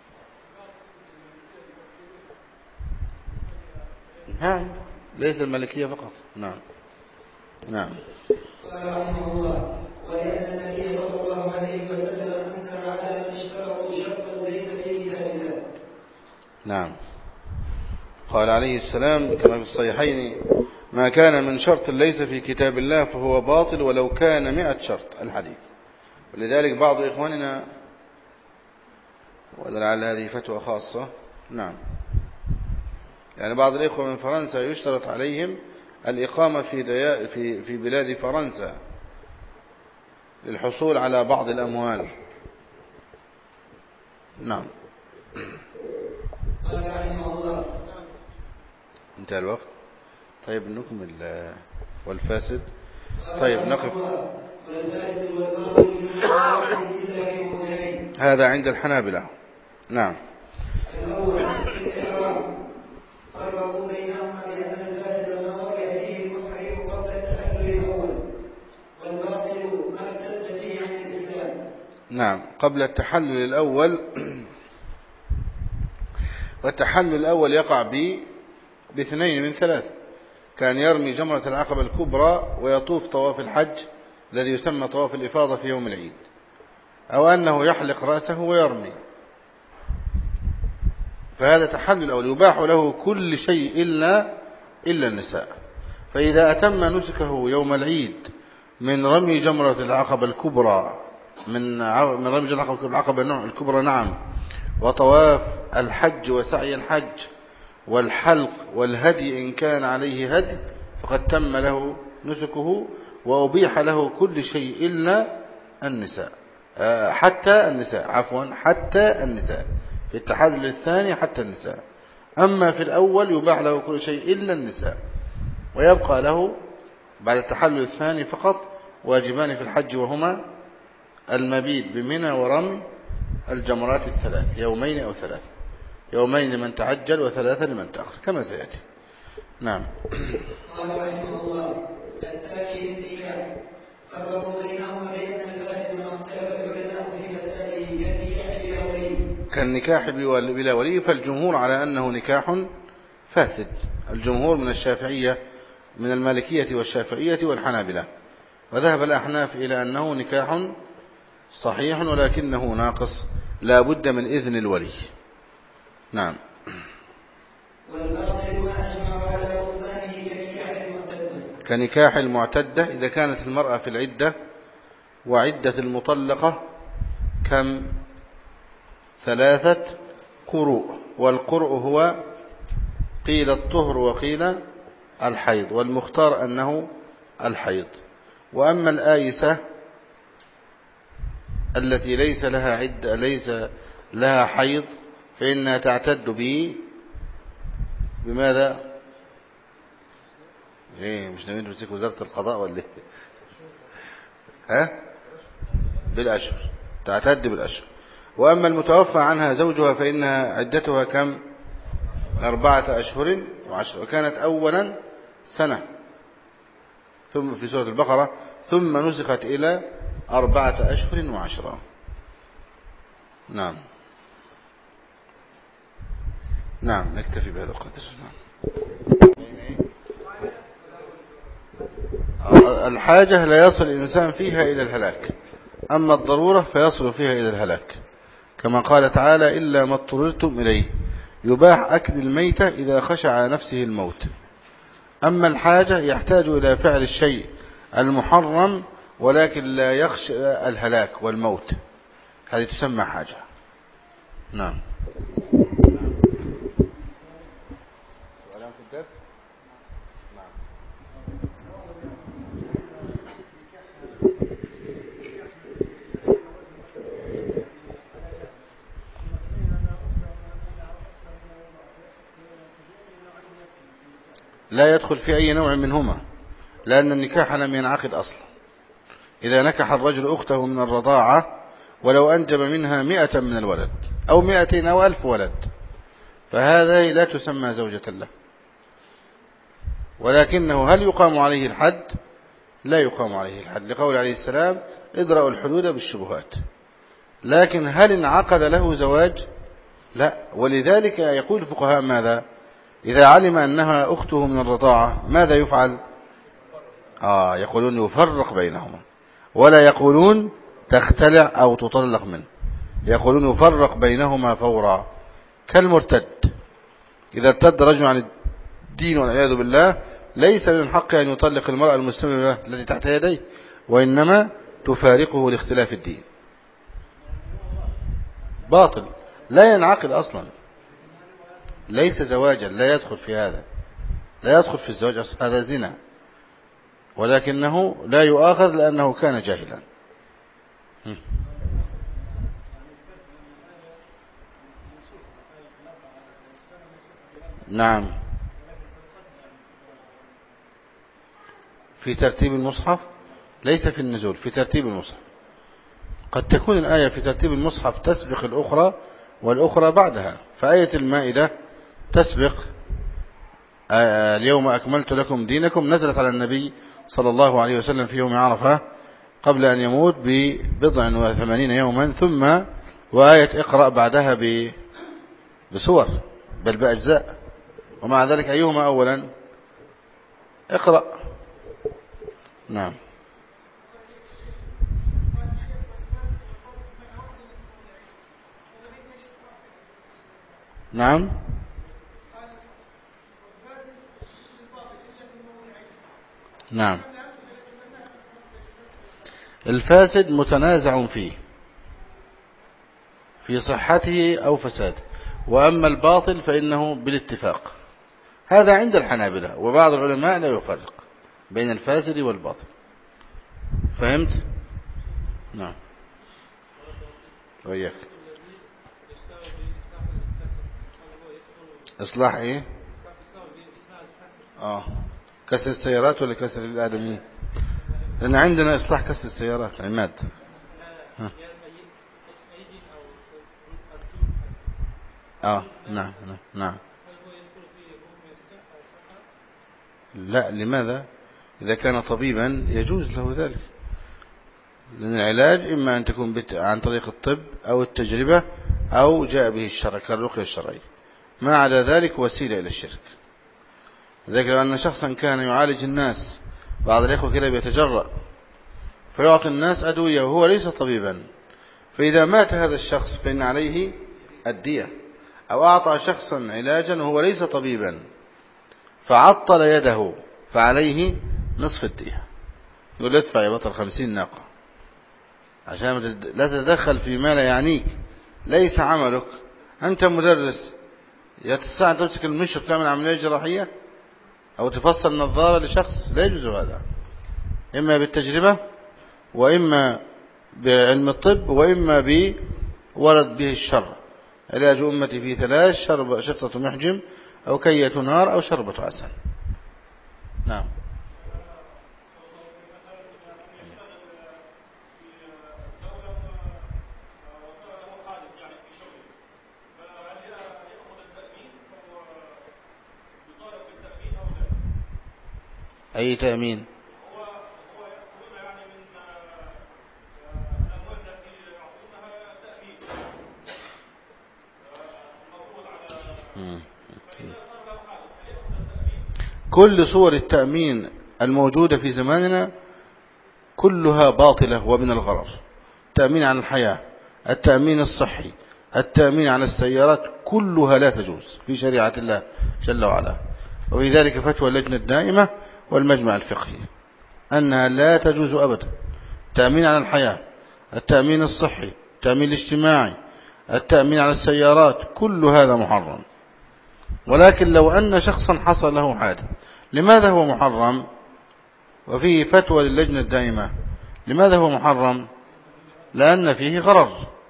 نعم ليس الملكية فقط. نعم. نعم. قال رحمه الله ولأن النبي صلى الله عليه وسلم أنكر على من اشترطوا شرطا ليس في كتاب الله. نعم. قال عليه السلام كما في الصحيحين ما كان من شرط ليس في كتاب الله فهو باطل ولو كان مئة شرط، الحديث. ولذلك بعض إخواننا، ولعل هذه فتوى خاصة، نعم، يعني بعض الإخوة من فرنسا يشترط عليهم الإقامة في, ديا في, في بلاد فرنسا للحصول على بعض الأموال. نعم. قال رحمه الله انتهى الوقت. طيب نكمل والفاسد. طيب نقف. والفاسد والباطل من الواحد إلا في موضعين. هذا عند الحنابلة. نعم. الأول الإحرام، فرقوا بينهما بأن الفاسد ما وقع فيه المحرم قبل التحلل الأول، والباطل ما ارتد فيه عن الإسلام. نعم قبل التحلل الأول. والتحلل الأول يقع ب باثنين من ثلاث، كان يرمي جمرة العقبة الكبرى ويطوف طواف الحج الذي يسمى طواف الإفاضة في يوم العيد، أو أنه يحلق رأسه ويرمي، فهذا تحلل أول، يباح له كل شيء إلا إلا النساء. فإذا أتم نسكه يوم العيد من رمي جمرة العقبة الكبرى من من رمي جمرة العقبة الكبرى نعم، وطواف الحج وسعي الحج والحلق والهدي إن كان عليه هدي، فقد تم له نسكه وأبيح له كل شيء إلا النساء، حتى النساء عفوا حتى النساء، في التحلل الثاني حتى النساء. أما في الأول يباح له كل شيء إلا النساء، ويبقى له بعد التحلل الثاني فقط واجبان في الحج، وهما المبيت بمنى ورمي الجمرات الثلاث يومين أو ثلاثة، يومين لمن تعجل وثلاثة لمن تأخر كما سيأتي. نعم. قال رحمه الله: الثاني بالنكاح فرقوا بينهما بين الفاسد ما اختلف العلماء في مسائله كالنكاح بلا ولي. كالنكاح بلا ولي، فالجمهور على أنه نكاح فاسد، الجمهور من الشافعية من المالكية والشافعية والحنابلة، وذهب الأحناف إلى أنه نكاح صحيح ولكنه ناقص لا بد من إذن الولي. نعم. والباطل ما أجمع على بطلانه كنكاح المعتدة كنكاح المعتدة إذا كانت المرأة في العدة، وعدة المطلقة كم؟ ثلاثة قروء، والقرء هو قيل الطهر وقيل الحيض، والمختار أنه الحيض. وأما الآيسة التي ليس لها عدة ليس لها حيض فإنها تعتد به بماذا؟ ايه مش ناويين تمسك وزارة القضاء ولا ايه؟ ها؟ بالأشهر، تعتد بالأشهر. وأما المتوفى عنها زوجها فإنها عدتها كم؟ أربعة أشهر وعشر، وكانت أولا سنة ثم في سورة البقرة ثم نسخت إلى أربعة أشهر وعشرة. نعم. نعم نكتفي بهذا القدر. الحاجة لا يصل الإنسان فيها إلى الهلاك، أما الضرورة فيصل فيها إلى الهلاك، كما قال تعالى: إلا ما اضطررتم إليه، يباح أكل الميتة إذا خشى على نفسه الموت. أما الحاجة يحتاج إلى فعل الشيء المحرم ولكن لا يخشى الهلاك والموت، هذه تسمى حاجة. نعم. لا يدخل في أي نوع منهما، لأن النكاح لم ينعقد أصلا. إذا نكح الرجل أخته من الرضاعة ولو أنجب منها مئة من الولد أو مئتين أو ألف ولد، فهذا لا تسمى زوجة له، ولكنه هل يقام عليه الحد؟ لا يقام عليه الحد، لقول عليه السلام: ادرأوا الحدود بالشبهات. لكن هل انعقد له زواج؟ لا. ولذلك يقول الفقهاء ماذا؟ إذا علم أنها أخته من الرضاعة ماذا يفعل؟ آه يقولون يفرق بينهما، ولا يقولون تختلع أو تطلق منه، يقولون يفرق بينهما فورا، كالمرتد. إذا ارتد رجل عن الدين والعياذ بالله ليس من حقه أن يطلق المرأة المسلمة التي تحت يديه، وإنما تفارقه لاختلاف الدين. باطل، لا ينعقد أصلا، ليس زواجا، لا يدخل في هذا، لا يدخل في الزواج أصلا، هذا زنا، ولكنه لا يؤاخذ لأنه كان جاهلا. نعم. في ترتيب المصحف، ليس في النزول، في ترتيب المصحف. قد تكون الآية في ترتيب المصحف تسبق الأخرى والأخرى بعدها، فآية المائدة تسبق اليوم أكملت لكم دينكم، نزلت على النبي صلى الله عليه وسلم في يوم عرفة قبل أن يموت ببضع وثمانين يوما، ثم وآية اقرأ بعدها بصور بل بأجزاء، ومع ذلك أيهما أولا؟ اقرأ. نعم. نعم. نعم. الفاسد متنازع فيه في صحته أو فساده، وأما الباطل فإنه بالاتفاق. هذا عند الحنابلة، وبعض العلماء لا يفرق بين الفاسد والباطل. فهمت؟ نعم. وإياك. إصلاح إيه؟ آه كسر السيارات ولا كسر الآدمين؟ لأن عندنا إصلاح كسر السيارات عماد. ها. آه نعم نعم نعم. لا، لماذا؟ إذا كان طبيبا يجوز له ذلك، لأن العلاج إما أن تكون عن طريق الطب أو التجربة أو جاء به الشرع كالرقية الشرعية، ما عدا ذلك وسيلة إلى الشرك. لذلك لو أن شخصا كان يعالج الناس، بعض الإخوة كده بيتجرأ فيعطي الناس أدوية وهو ليس طبيبا، فإذا مات هذا الشخص فإن عليه الدية. أو أعطى شخصا علاجا وهو ليس طبيبا فعطل يده فعليه نصف الدية. يقول ادفع يا بطل خمسين ناقة عشان لا تتدخل فيما لا يعنيك، ليس عملك. أنت مدرس، يا تستطيع أن تمسك المشط تعمل عملية جراحية أو تفصل نظارة لشخص؟ لا يجوز هذا، إما بالتجربة وإما بعلم الطب وإما بورد به الشر. علاج أمتي في ثلاث: شرب شطة محجم أو كية نار أو شربة عسل. نعم. أي تأمين؟ كل صور التأمين الموجودة في زماننا كلها باطلة ومن الغرر. التأمين عن الحياة، التأمين الصحي، التأمين عن السيارات، كلها لا تجوز في شريعة الله جل وعلا. وفي ذلك فتوى اللجنة الدائمة والمجمع الفقهي أنها لا تجوز أبدا. التأمين عن الحياة، التأمين الصحي، التأمين الاجتماعي، التأمين على السيارات، كل هذا محرم. ولكن لو أن شخصا حصل له حادث، لماذا هو محرم؟ وفيه فتوى للجنة الدائمة. لماذا هو محرم؟ لأن فيه غرر.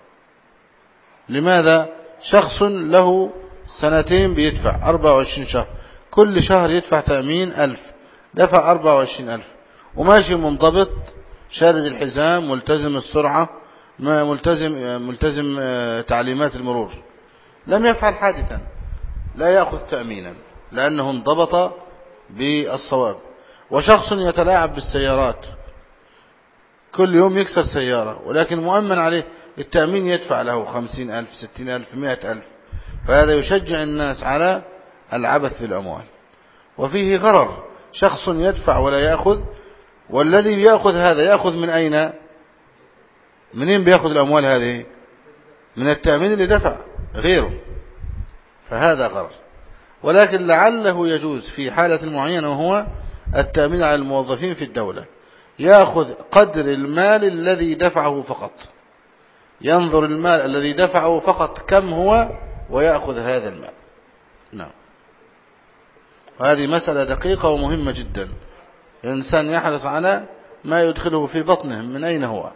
لماذا؟ شخص له سنتين بيدفع أربعة وعشرين شهر، كل شهر يدفع تأمين ألف، دفع أربعة وعشرين ألف وماشي منضبط، شارد الحزام، ملتزم السرعة، ملتزم ملتزم تعليمات المرور، لم يفعل حادثا، لا يأخذ تأمينا لأنه انضبط بالصواب. وشخص يتلاعب بالسيارات، كل يوم يكسر سيارة ولكن مؤمن عليه، التأمين يدفع له خمسين ألف، ستين ألف، مئة ألف، فهذا يشجع الناس على العبث بالأموال. وفيه غرر، شخص يدفع ولا يأخذ، والذي يأخذ هذا يأخذ من أين؟ منين بيأخذ الأموال هذه؟ من التأمين اللي دفع غيره، فهذا غرر. ولكن لعله يجوز في حالة معينة، وهو التأمين على الموظفين في الدولة، يأخذ قدر المال الذي دفعه فقط، ينظر المال الذي دفعه فقط كم هو ويأخذ هذا المال. نعم. وهذه مسألة دقيقة ومهمة جدا، الإنسان يحرص على ما يدخله في بطنه من أين هو.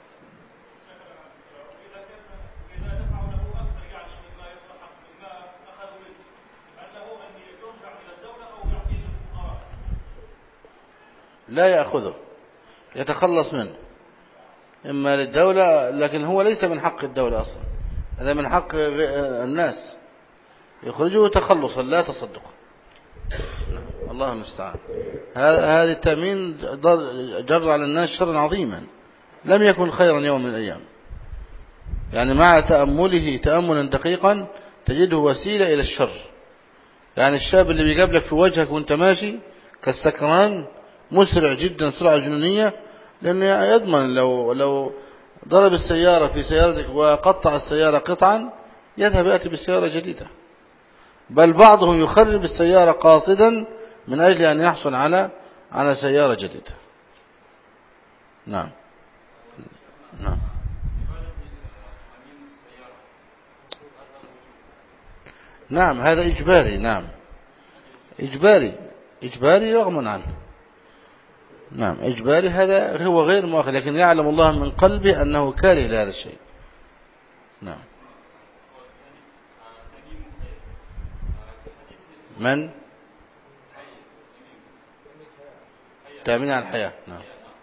لا يأخذه، يتخلص منه، إما للدولة، لكن هو ليس من حق الدولة أصلا، هذا من حق الناس، يخرجه تخلصا لا تصدق. الله المستعان. هذا التأمين جر على الناس شرا عظيما لم يكن خيرا يوم من الأيام، يعني مع تأمله تأملا دقيقا تجده وسيلة إلى الشر. يعني الشاب اللي بيقابلك في وجهك وانت ماشي كالسكران مسرع جدا سرعة جنونية، لأنه يضمن لو لو ضرب السيارة في سيارتك وقطع السيارة قطعا يذهب يأتي بالسيارة جديدة، بل بعضهم يخرب السيارة قاصدا من أجل أن يحصل على على سيارة جديدة. نعم نعم. نعم هذا إجباري، نعم إجباري، إجباري رغما عنه، نعم إجباري هذا هو غير مؤاخذ، لكن يعلم الله من قلبه أنه كاره لهذا الشيء. نعم. من تأمين على الحياة. نعم.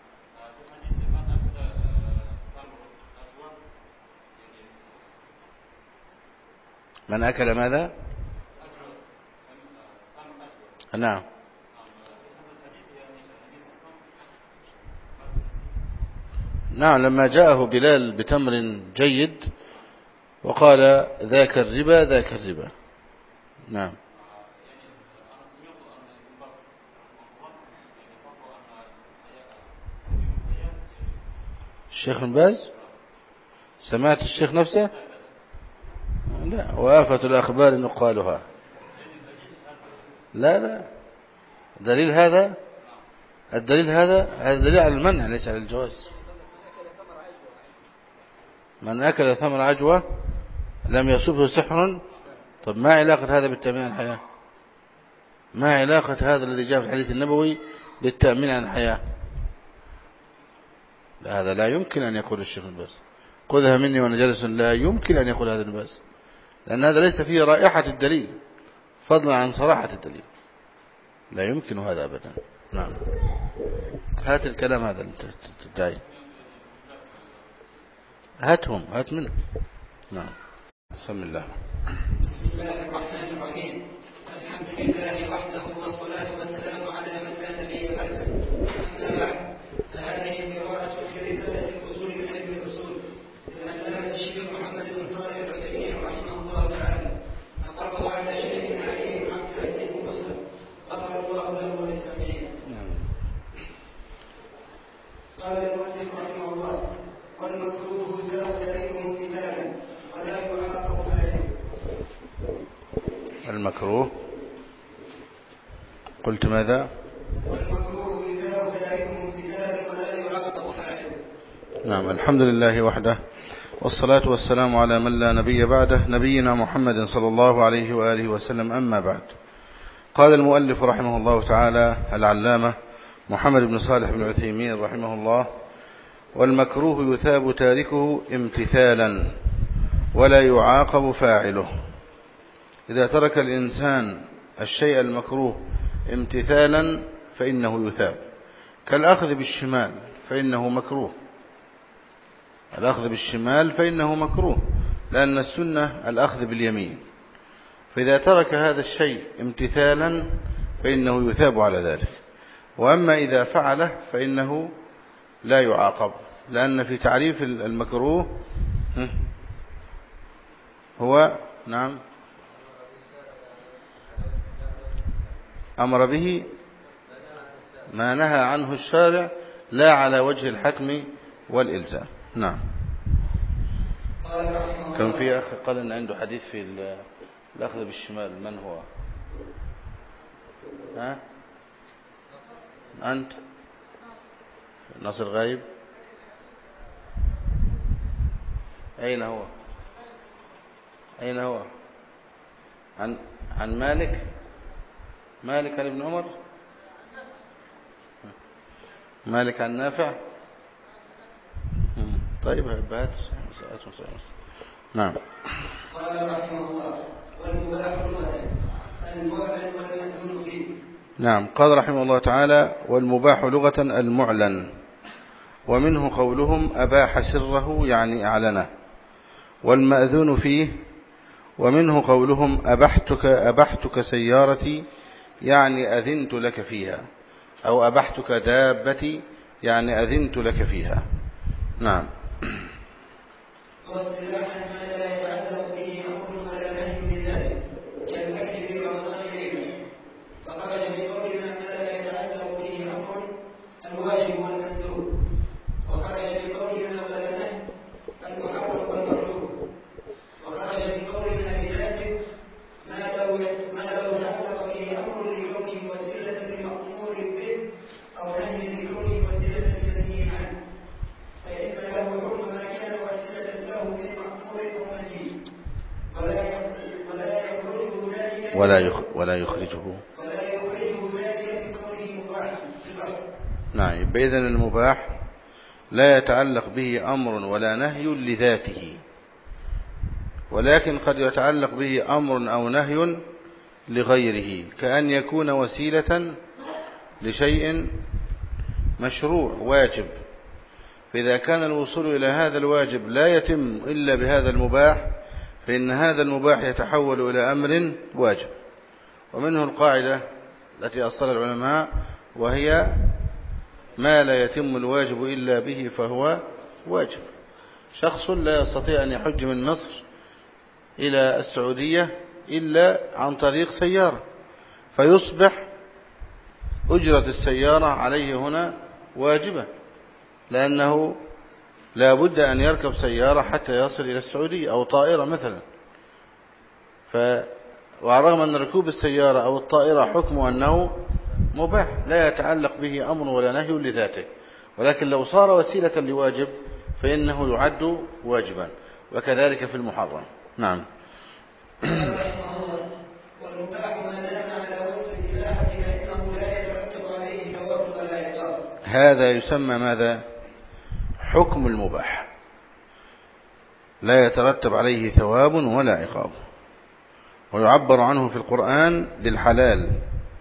من أكل ماذا؟ نعم. نعم لما جاءه بلال بتمر جيد وقال ذاك الربا ذاك الربا. نعم. الشيخ بن باز سمعت الشيخ نفسه؟ لا، وآفة الأخبار نقالها. لا لا، دليل هذا الدليل هذا هذا دليل على المنع ليس على الجواز. من أكل ثمر عجوة لم يصبه سحر. طب ما علاقة هذا بالتأمين عن الحياة؟ ما علاقة هذا الذي جاء في الحديث النبوي بالتأمين عن الحياة؟ لا، هذا لا يمكن أن يقول الشيخ بن باز. خذها مني وأنا جالس، لا يمكن أن يقول هذا ابن باز، لأن هذا ليس فيه رائحة الدليل فضلا عن صراحة الدليل. لا يمكن هذا أبدا. نعم. هات الكلام هذا اللي تدعي، هاتهم هات منه. نعم. بسم الله. بسم الله الرحمن الرحيم. الحمد لله وحده والصلاة والسلام على من لا نبي بعده. أما بعد، فهذه قراءة في رسالة الأصول من علم الأصول للعلامة الشيخ محمد بن صالح العثيمين رحمه الله تعالى، نقرأه على شيخنا علي بن عبد العزيز مسلم غفر الله له وللسامعين. قال المؤلف رحمه الله: والمكروه ذا تاركه امتثالا ولا يعاقب فاعله. المكروه قلت ماذا؟ والمكروه ذا تاركه امتثالا ولا يعاقب فاعله. نعم. الحمد لله وحده، والصلاة والسلام على من لا نبي بعده، نبينا محمد صلى الله عليه وآله وسلم. أما بعد، قال المؤلف رحمه الله تعالى العلامة محمد بن صالح بن عثيمين رحمه الله: والمكروه يثاب تاركه امتثالا ولا يعاقب فاعله. إذا ترك الإنسان الشيء المكروه امتثالا فإنه يثاب، كالأخذ بالشمال فإنه مكروه. الأخذ بالشمال فإنه مكروه لأن السنة الأخذ باليمين، فإذا ترك هذا الشيء امتثالا فإنه يثاب على ذلك. وأما إذا فعله فإنه لا يعاقب، لأن في تعريف المكروه هو نعم أمر به ما نهى عنه الشارع لا على وجه الحتم والإلزام. نعم. كان في أخ قال أن عنده حديث في الأخذ بالشمال، من هو؟ ها؟ أنت ناصر غايب؟ أين هو؟ أين هو؟ عن عن مالك مالك عن ابن عمر، مالك عن نافع. طيب هات. نعم. قال رحمه الله: والمباح المعلن والمأذون فيه. نعم. قال رحمه الله تعالى: والمباح لغة المعلن، ومنه قولهم أباح سره يعني أعلنه، والمأذون فيه، ومنه قولهم أبحتك أبحتك سيارتي يعني أذنت لك فيها، أو أبحتك دابتي يعني أذنت لك فيها. نعم. واصطلاحا ما لا يتعلق به أمر ولا نهي من ذلك كالأكل في رمضان ليلة، فخرج بقولنا ما لا يتعلق به أمر الواجب والمندوب، وخرج بقولنا ولا نهي المحرم والمكروه، وخرج بقولنا بذلك ما لو ما لو تعلق به أمر لكونه وسيلة لمأمور به أو نهي لكونه وسيلة لمنهي عنه، فإن له حكم ما كان وسيلة له من مأمور أو منهي، ولا يخرجه ذلك ولا يخ ولا يخرجه ولا يخرجه ذلك من كونه مباحا في الأصل. نعم. يبقى إذن المباح لا يتعلق به أمر ولا نهي لذاته، ولكن قد يتعلق به أمر أو نهي لغيره، كأن يكون وسيلة لشيء مشروع واجب، فإذا كان الوصول إلى هذا الواجب لا يتم إلا بهذا المباح، فإن هذا المباح يتحول إلى أمر واجب. ومنه القاعدة التي أصلها العلماء، وهي ما لا يتم الواجب إلا به فهو واجب. شخص لا يستطيع أن يحج من مصر إلى السعودية إلا عن طريق سيارة، فيصبح أجرة السيارة عليه هنا واجبة، لأنه لا بد أن يركب سيارة حتى يصل إلى السعودية، أو طائرة مثلا. ف ورغم أن ركوب السيارة أو الطائرة حكمه أنه مباح، لا يتعلق به أمر ولا نهي لذاته، ولكن لو صار وسيلة لواجب فإنه يعد واجبا، وكذلك في المحرم. نعم. والمباح ما دام على وصف الإباحة فإنه لا يترتب عليه ثواب ولا عقاب. هذا يسمى ماذا؟ حكم المباح، لا يترتب عليه ثواب ولا عقاب، ويعبر عنه في القرآن بالحلال،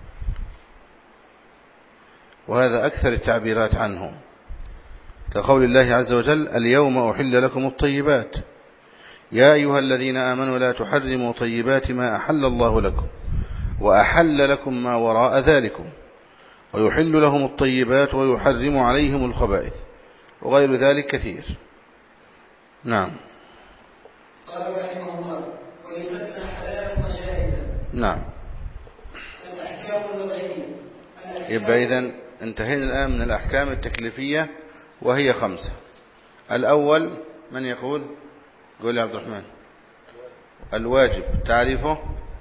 وهذا أكثر التعبيرات عنه، كقول الله عز وجل: اليوم أحل لكم الطيبات يا أيها الذين آمنوا لا تحرموا طيبات ما أحل الله لكم وأحل لكم ما وراء ذلكم ويحل لهم الطيبات ويحرم عليهم الخبائث وغير ذلك كثير. نعم. قال رحمه الله: ويسمى حلالا وجائزا. نعم. الأحكام الوضعية. يبقى إذن انتهينا الآن من الأحكام التكليفية، وهي خمسة. الأول من يقول؟ قول يا عبد الرحمن. الواجب تعريفه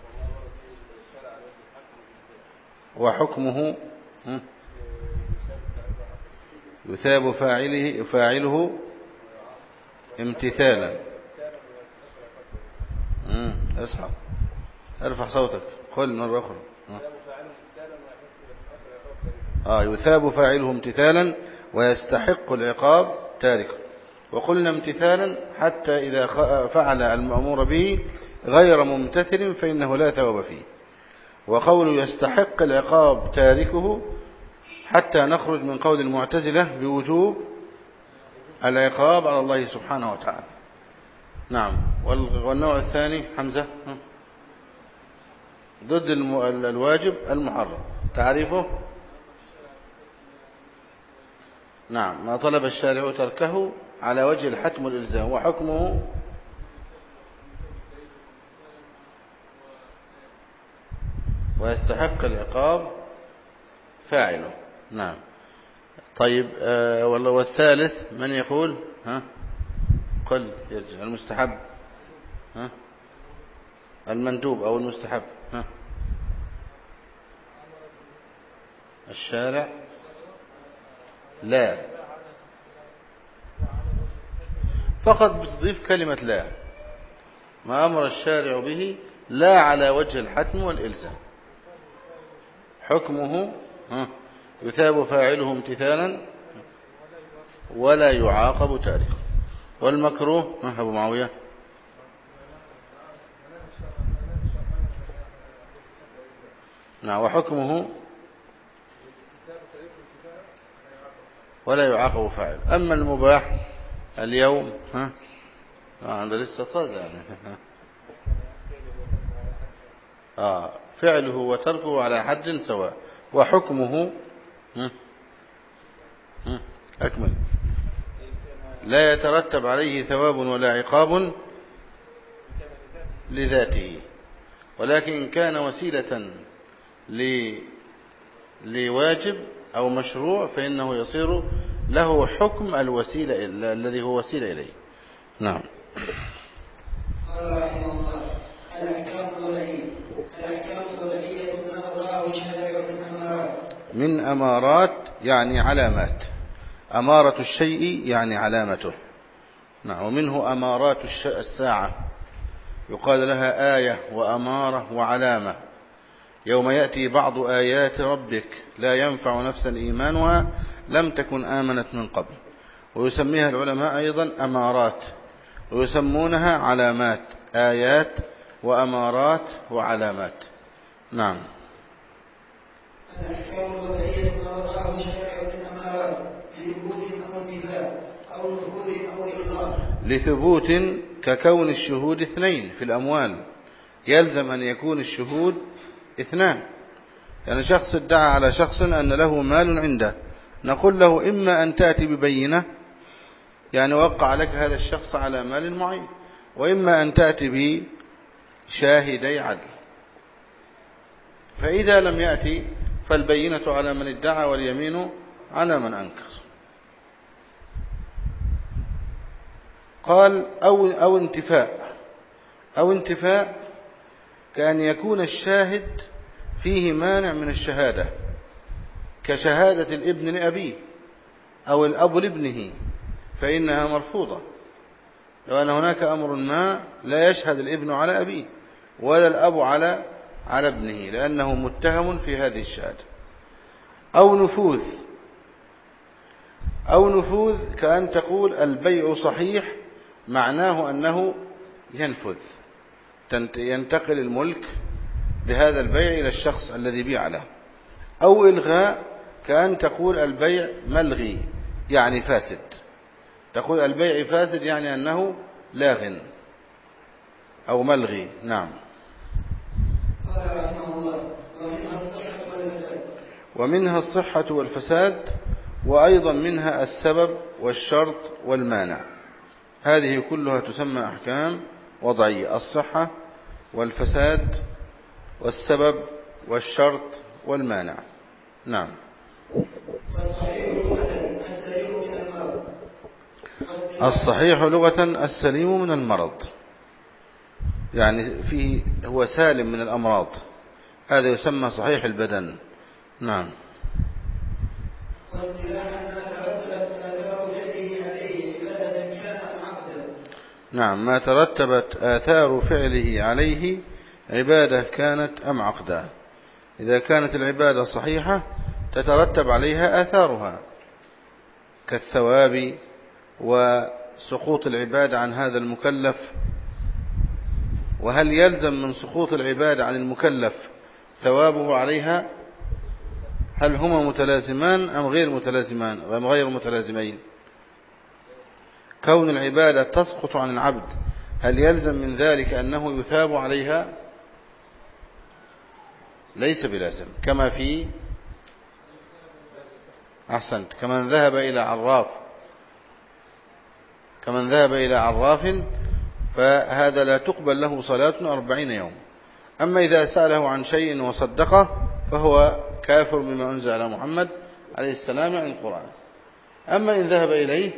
وحكمه. يثاب فاعله فاعله امتثالا. اصحى ارفع صوتك، قل مرة أخرى. آه يثاب فاعله امتثالا ويستحق العقاب تاركه. وقلنا امتثالا حتى إذا فعل المأمور به غير ممتثل فإنه لا ثواب فيه. وقول يستحق العقاب تاركه حتى نخرج من قول المعتزلة بوجوب العقاب على الله سبحانه وتعالى. نعم. والنوع الثاني حمزة ضد الواجب المحرم، تعريفه؟ نعم، ما طلب الشارع تركه على وجه الحتم والإلزام، وحكمه ويستحق العقاب فاعله. نعم. طيب آه والله. والثالث من يقول؟ ها قل يرجع. المستحب، ها المندوب أو المستحب. ها الشارع لا، فقط بتضيف كلمة لا، ما أمر الشارع به لا على وجه الحتم والإلزام. حكمه ها يثاب فاعله امتثالا ولا يعاقب تاركه. والمكروه ها أبو معاوية؟ نعم. وحكمه ولا يعاقب فاعل. أما المباح اليوم ها عنده لسه طازة يعني آه فعله وتركه على حد سواء. وحكمه ها ها أكمل. لا يترتب عليه ثواب ولا عقاب لذاته، ولكن إن كان وسيلة لواجب أو مشروع فإنه يصير له حكم الوسيلة الذي هو وسيلة إليه. نعم. قال رحمه الله: الأحكام الوضعية. الأحكام الوضعية ما وضعه الشارع من أمارات. من أمارات يعني علامات. أمارة الشيء يعني علامته. نعم. ومنه أمارات الساعة، يقال لها آية وأمارة وعلامة. يوم يأتي بعض آيات ربك لا ينفع نفسا إيمانها لم تكن آمنت من قبل. ويسميها العلماء أيضا أمارات، ويسمونها علامات، آيات وأمارات وعلامات. نعم. الأحكام الوضعية ما وضعه الشارع من أمارات لثبوت أو انتفاء أو نفوذ أو إلغاء. لثبوت ككون الشهود اثنين في الأموال، يلزم أن يكون الشهود اثنان. يعني شخص ادعى على شخص أن له مال عنده، نقول له إما أن تأتي ببينة، يعني وقع لك هذا الشخص على مال معين، وإما أن تأتي بشاهدي عدل. فإذا لم يأتي فالبينة على من ادعى واليمين على من أنكر. قال أو, أو انتفاء. أو انتفاء كأن يكون الشاهد فيه مانع من الشهادة، كشهادة الابن لأبيه أو الأب لابنه، فإنها مرفوضة. لو أن هناك أمر ما لا يشهد الابن على أبيه ولا الأب على على ابنه، لأنه متهم في هذه الشهادة. أو نفوذ. أو نفوذ كأن تقول البيع صحيح، معناه أنه ينفذ، ينتقل الملك بهذا البيع إلى الشخص الذي بيع له. أو إلغاء كأن تقول البيع ملغي، يعني فاسد. تقول البيع فاسد يعني أنه لاغ أو ملغي. نعم. قال رحمه الله: ومنها الصحة والفساد. ومنها الصحة والفساد، وأيضا منها السبب والشرط والمانع. هذه كلها تسمى أحكام وضعية: الصحة والفساد والسبب والشرط والمانع. نعم. فالصحيح لغة السليم من المرض. الصحيح لغة السليم من المرض، يعني فيه هو سالم من الأمراض، هذا يسمى صحيح البدن. نعم. واصطلاحا ما ترتبت آثار فعله عليه عبادة كان أم عقدا. نعم، ما ترتبت آثار فعله عليه عبادة كانت أم عقدا. إذا كانت العبادة صحيحة تترتب عليها آثارها، كالثواب وسقوط العبادة عن هذا المكلف. وهل يلزم من سقوط العبادة عن المكلف ثوابه عليها؟ هل هما متلازمان أم غير متلازمان أم غير متلازمين؟ كون العبادة تسقط عن العبد، هل يلزم من ذلك أنه يثاب عليها؟ ليس بلازم. كما في أحسنت كمن ذهب إلى عراف كمن ذهب إلى عراف فهذا لا تقبل له صلاة أربعين يوم. أما إذا سأله عن شيء وصدقه فهو كافر بما أنزل على محمد عليه السلام عن القرآن. أما إن ذهب إليه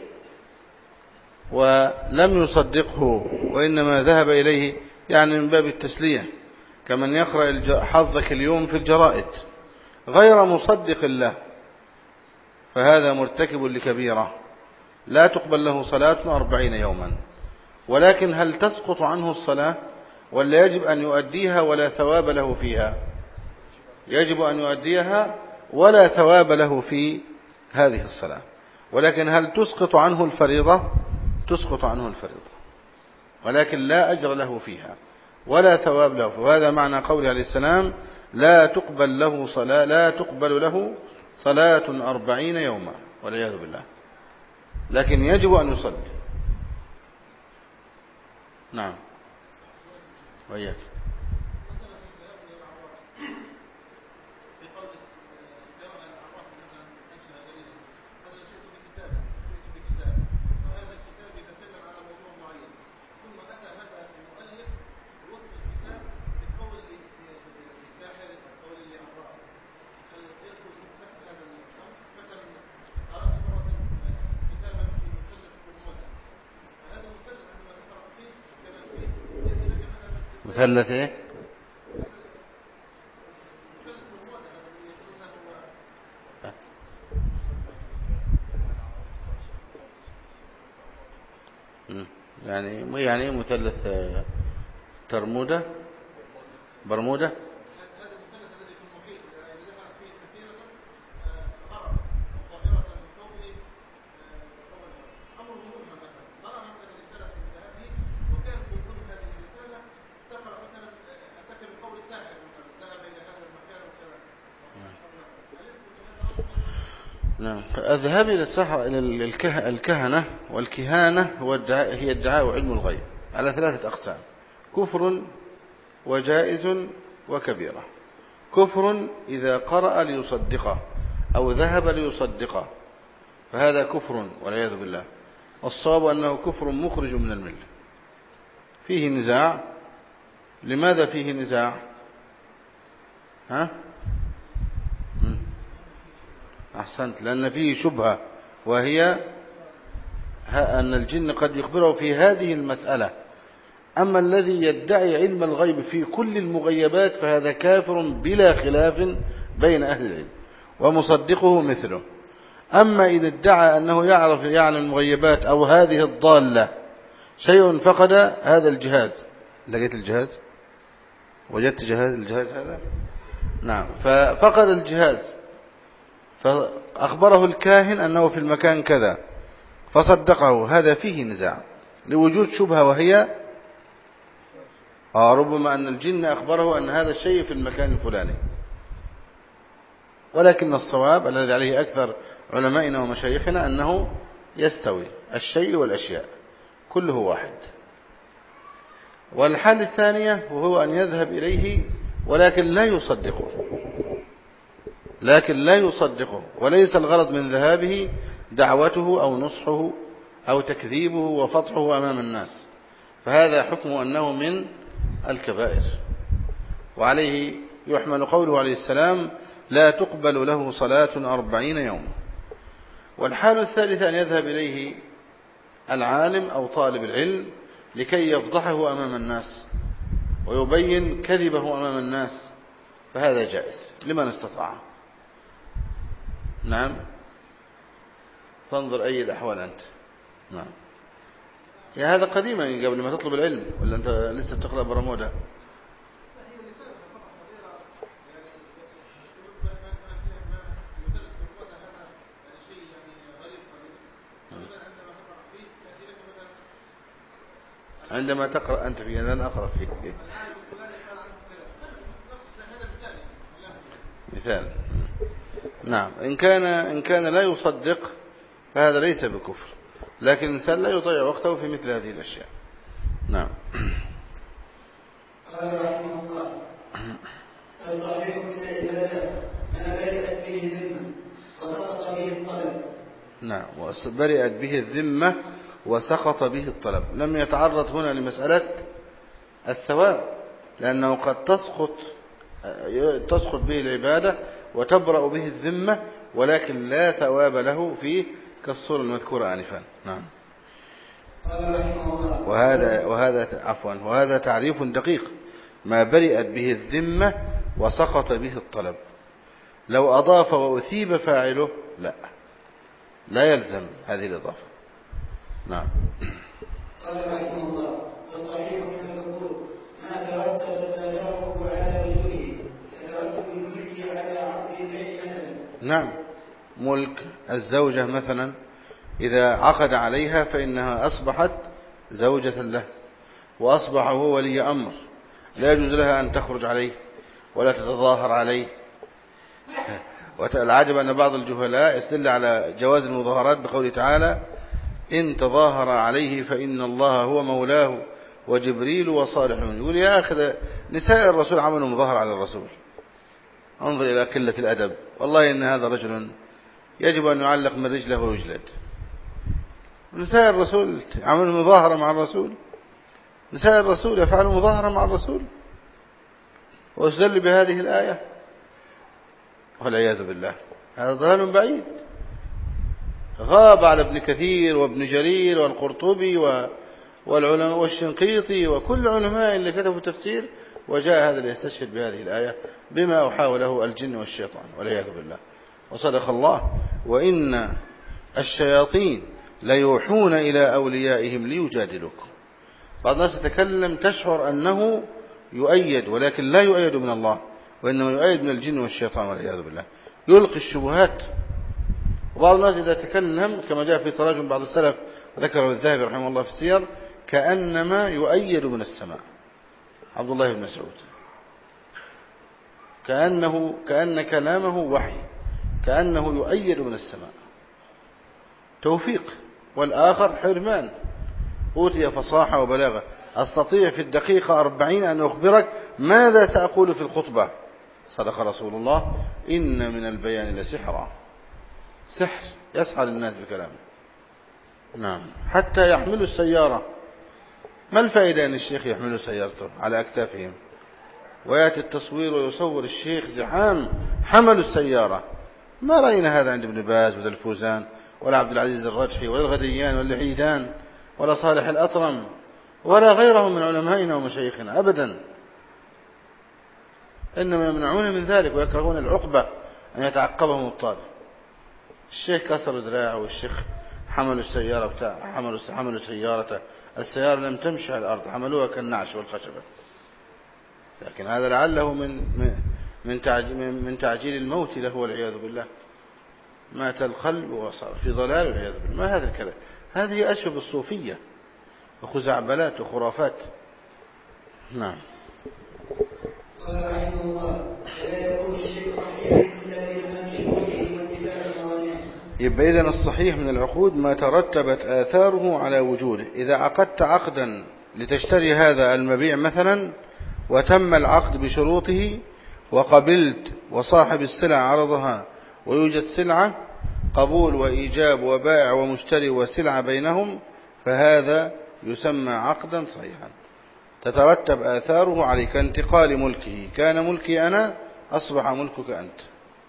ولم يصدقه وإنما ذهب إليه يعني من باب التسلية، كمن يقرأ حظك اليوم في الجرائد غير مصدق له، فهذا مرتكب لكبيرة لا تقبل له صلاة أربعين يوما. ولكن هل تسقط عنه الصلاة ولا يجب أن يؤديها ولا ثواب له فيها؟ يجب أن يؤديها ولا ثواب له في هذه الصلاة. ولكن هل تسقط عنه الفريضة؟ تسقط عنه الفريضة، ولكن لا أجر له فيها ولا ثواب له. وهذا معنى قوله عليه السلام: لا تقبل له صلاة لا تقبل له صلاة أربعين يوما، والعياذ بالله. لكن يجب أن يصلي. نعم. وإياك. مثلث ايه؟ يعني يعني مثلث ترمودة برمودة. نعم. الذهاب إلى السحرة إلى الكه... الكهنة والكهانة هو الدعاء هي ادعاء علم الغيب على ثلاثة أقسام: كفر وجائز وكبيرة. كفر إذا قرأ ليصدقه أو ذهب ليصدقه فهذا كفر والعياذ بالله، والصواب أنه كفر مخرج من الملة. فيه نزاع. لماذا فيه نزاع؟ ها؟ أحسنت. لأن فيه شبهة، وهي أن الجن قد يخبره في هذه المسألة. أما الذي يدعي علم الغيب في كل المغيبات فهذا كافر بلا خلاف بين أهل العلم، ومصدقه مثله. أما إن ادعى أنه يعرف يعلم المغيبات أو هذه الضالة شيء فقد هذا الجهاز. لقيت الجهاز؟ وجدت جهاز الجهاز هذا؟ نعم. ففقد الجهاز، فأخبره الكاهن أنه في المكان كذا فصدقه، هذا فيه نزاع لوجود شبهة، وهي آه ربما أن الجن أخبره أن هذا الشيء في المكان الفلاني. ولكن الصواب الذي عليه أكثر علمائنا ومشايخنا أنه يستوي الشيء والأشياء كله واحد. والحال الثانية وهو أن يذهب إليه ولكن لا يصدقه، لكن لا يصدقه، وليس الغرض من ذهابه دعوته أو نصحه أو تكذيبه وفضحه أمام الناس، فهذا حكمه أنه من الكبائر. وعليه يحمل قوله عليه السلام: لا تقبل له صلاة أربعين يوما. والحال الثالثة أن يذهب إليه العالم أو طالب العلم لكي يفضحه أمام الناس ويبين كذبه أمام الناس، فهذا جائز لمن استطاع. نعم. فانظر أي الأحوال أنت. نعم. يا هذا قديما قبل ما تطلب العلم، ولا أنت لسه بتقرأ برمودا؟ عندما تقرأ أنت فيه، أنا لن أقرأ فيه. مثال. نعم. إن كان إن كان لا يصدق فهذا ليس بكفر، لكن الإنسان لا يضيع وقته في مثل هذه الأشياء. نعم. قال رحمه الله: فالصحيح من العبادات ما برئت به الذمة وسقط به الطلب. نعم. وبرئت به الذمة وسقط به الطلب. لم يتعرض هنا لمسألة الثواب، لأنه قد تسقط تسقط به العبادة وتبرأ به الذمة، ولكن لا ثواب له فيه كالصورة المذكورة آنفا. نعم. وهذا وهذا عفوا وهذا تعريف دقيق: ما برئت به الذمة وسقط به الطلب. لو أضاف وأثيب فاعله لا لا يلزم هذه الإضافة. نعم. قال رحمه الله: والصحيح من الحقوق ما ترتب تداركه على وجوده كترتب الملك على عقد البيع مثلا. نعم. ملك الزوجة مثلا إذا عقد عليها فإنها أصبحت زوجة له، وأصبح هو ولي أمر، لا يجوز لها أن تخرج عليه ولا تتظاهر عليه. والعجب أن بعض الجهلاء يستدل على جواز المظاهرات بقوله تعالى: إن تظاهر عليه فإن الله هو مولاه وجبريل وصالح المؤمنين. يقول يا أخي نساء الرسول عملوا مظاهر على الرسول، انظر إلى قلة الأدب. والله إن هذا رجل يجب أن يعلق من رجله ويجلد. نساء الرسول عملوا مظاهرة مع الرسول، نساء الرسول يفعلوا مظاهرة مع الرسول، واستدل بهذه الآية، والعياذ بالله. هذا ضلال بعيد غاب على ابن كثير وابن جرير والقرطبي والعلماء والشنقيطي وكل علماء اللي كتبوا تفسير، وجاء هذا ليستشهد بهذه الآية بما أحاوله الجن والشيطان، والعياذ بالله. وصدق الله: وإن الشياطين ليوحون إلى أوليائهم ليجادلوكم. بعض الناس تتكلم تشعر أنه يؤيد، ولكن لا يؤيد من الله، وإنما يؤيد من الجن والشيطان، والعياذ بالله. يلقي الشبهات. وبعض الناس إذا تكلم كما جاء في تراجم بعض السلف ذكره الذهبي رحمه الله في السير كأنما يؤيد من السماء. عبد الله بن مسعود كأنه كأن كلامه وحي كأنه يؤيد من السماء، توفيق. والآخر حرمان، أوتي فصاحة وبلاغة، أستطيع في الدقيقة أربعين أن أخبرك ماذا سأقول في الخطبة. صدق رسول الله: إن من البيان لسحرا. سحر يسحر الناس بكلامه. نعم. حتى يحملوا السيارة. ما الفائدة أن الشيخ يحملوا سيارته على أكتافهم، ويأتي التصوير ويصور الشيخ زحام حملوا السيارة؟ ما رأينا هذا عند ابن باز وذا الفوزان ولا عبد العزيز الرجحي ولا الغديان ولا الحيدان ولا صالح الأطرم ولا غيرهم من علمائنا ومشايخنا أبدا. إنما يمنعون من ذلك ويكرهون العقبة أن يتعقبهم الطالب. الشيخ كسر دراعه، والشيخ حملوا السيارة بتاع حملوا حملوا سيارته، السيارة لم تمشي على الأرض، حملوها كالنعش والخشبة. لكن هذا لعله من من تعجيل, من تعجيل الموت له والعياذ بالله. مات القلب وصار في ضلال والعياذ بالله. ما هذا الكلام؟ هذه أشبه الصوفية وخزعبلات وخرافات. نعم. قال رحمه الله: ولا يكون الشيء صحيحا الا بإمام شهوده وانتفاء موانعه. يبقى إذن الصحيح من العقود ما ترتبت آثاره على وجوده. إذا عقدت عقدا لتشتري هذا المبيع مثلا، وتم العقد بشروطه وقبلت، وصاحب السلع عرضها، ويوجد سلعة قبول وإيجاب وبائع ومشتري وسلعة بينهم، فهذا يسمى عقدا صحيحا تترتب آثاره عليه، كانتقال ملكه. كان ملكي أنا أصبح ملكك أنت.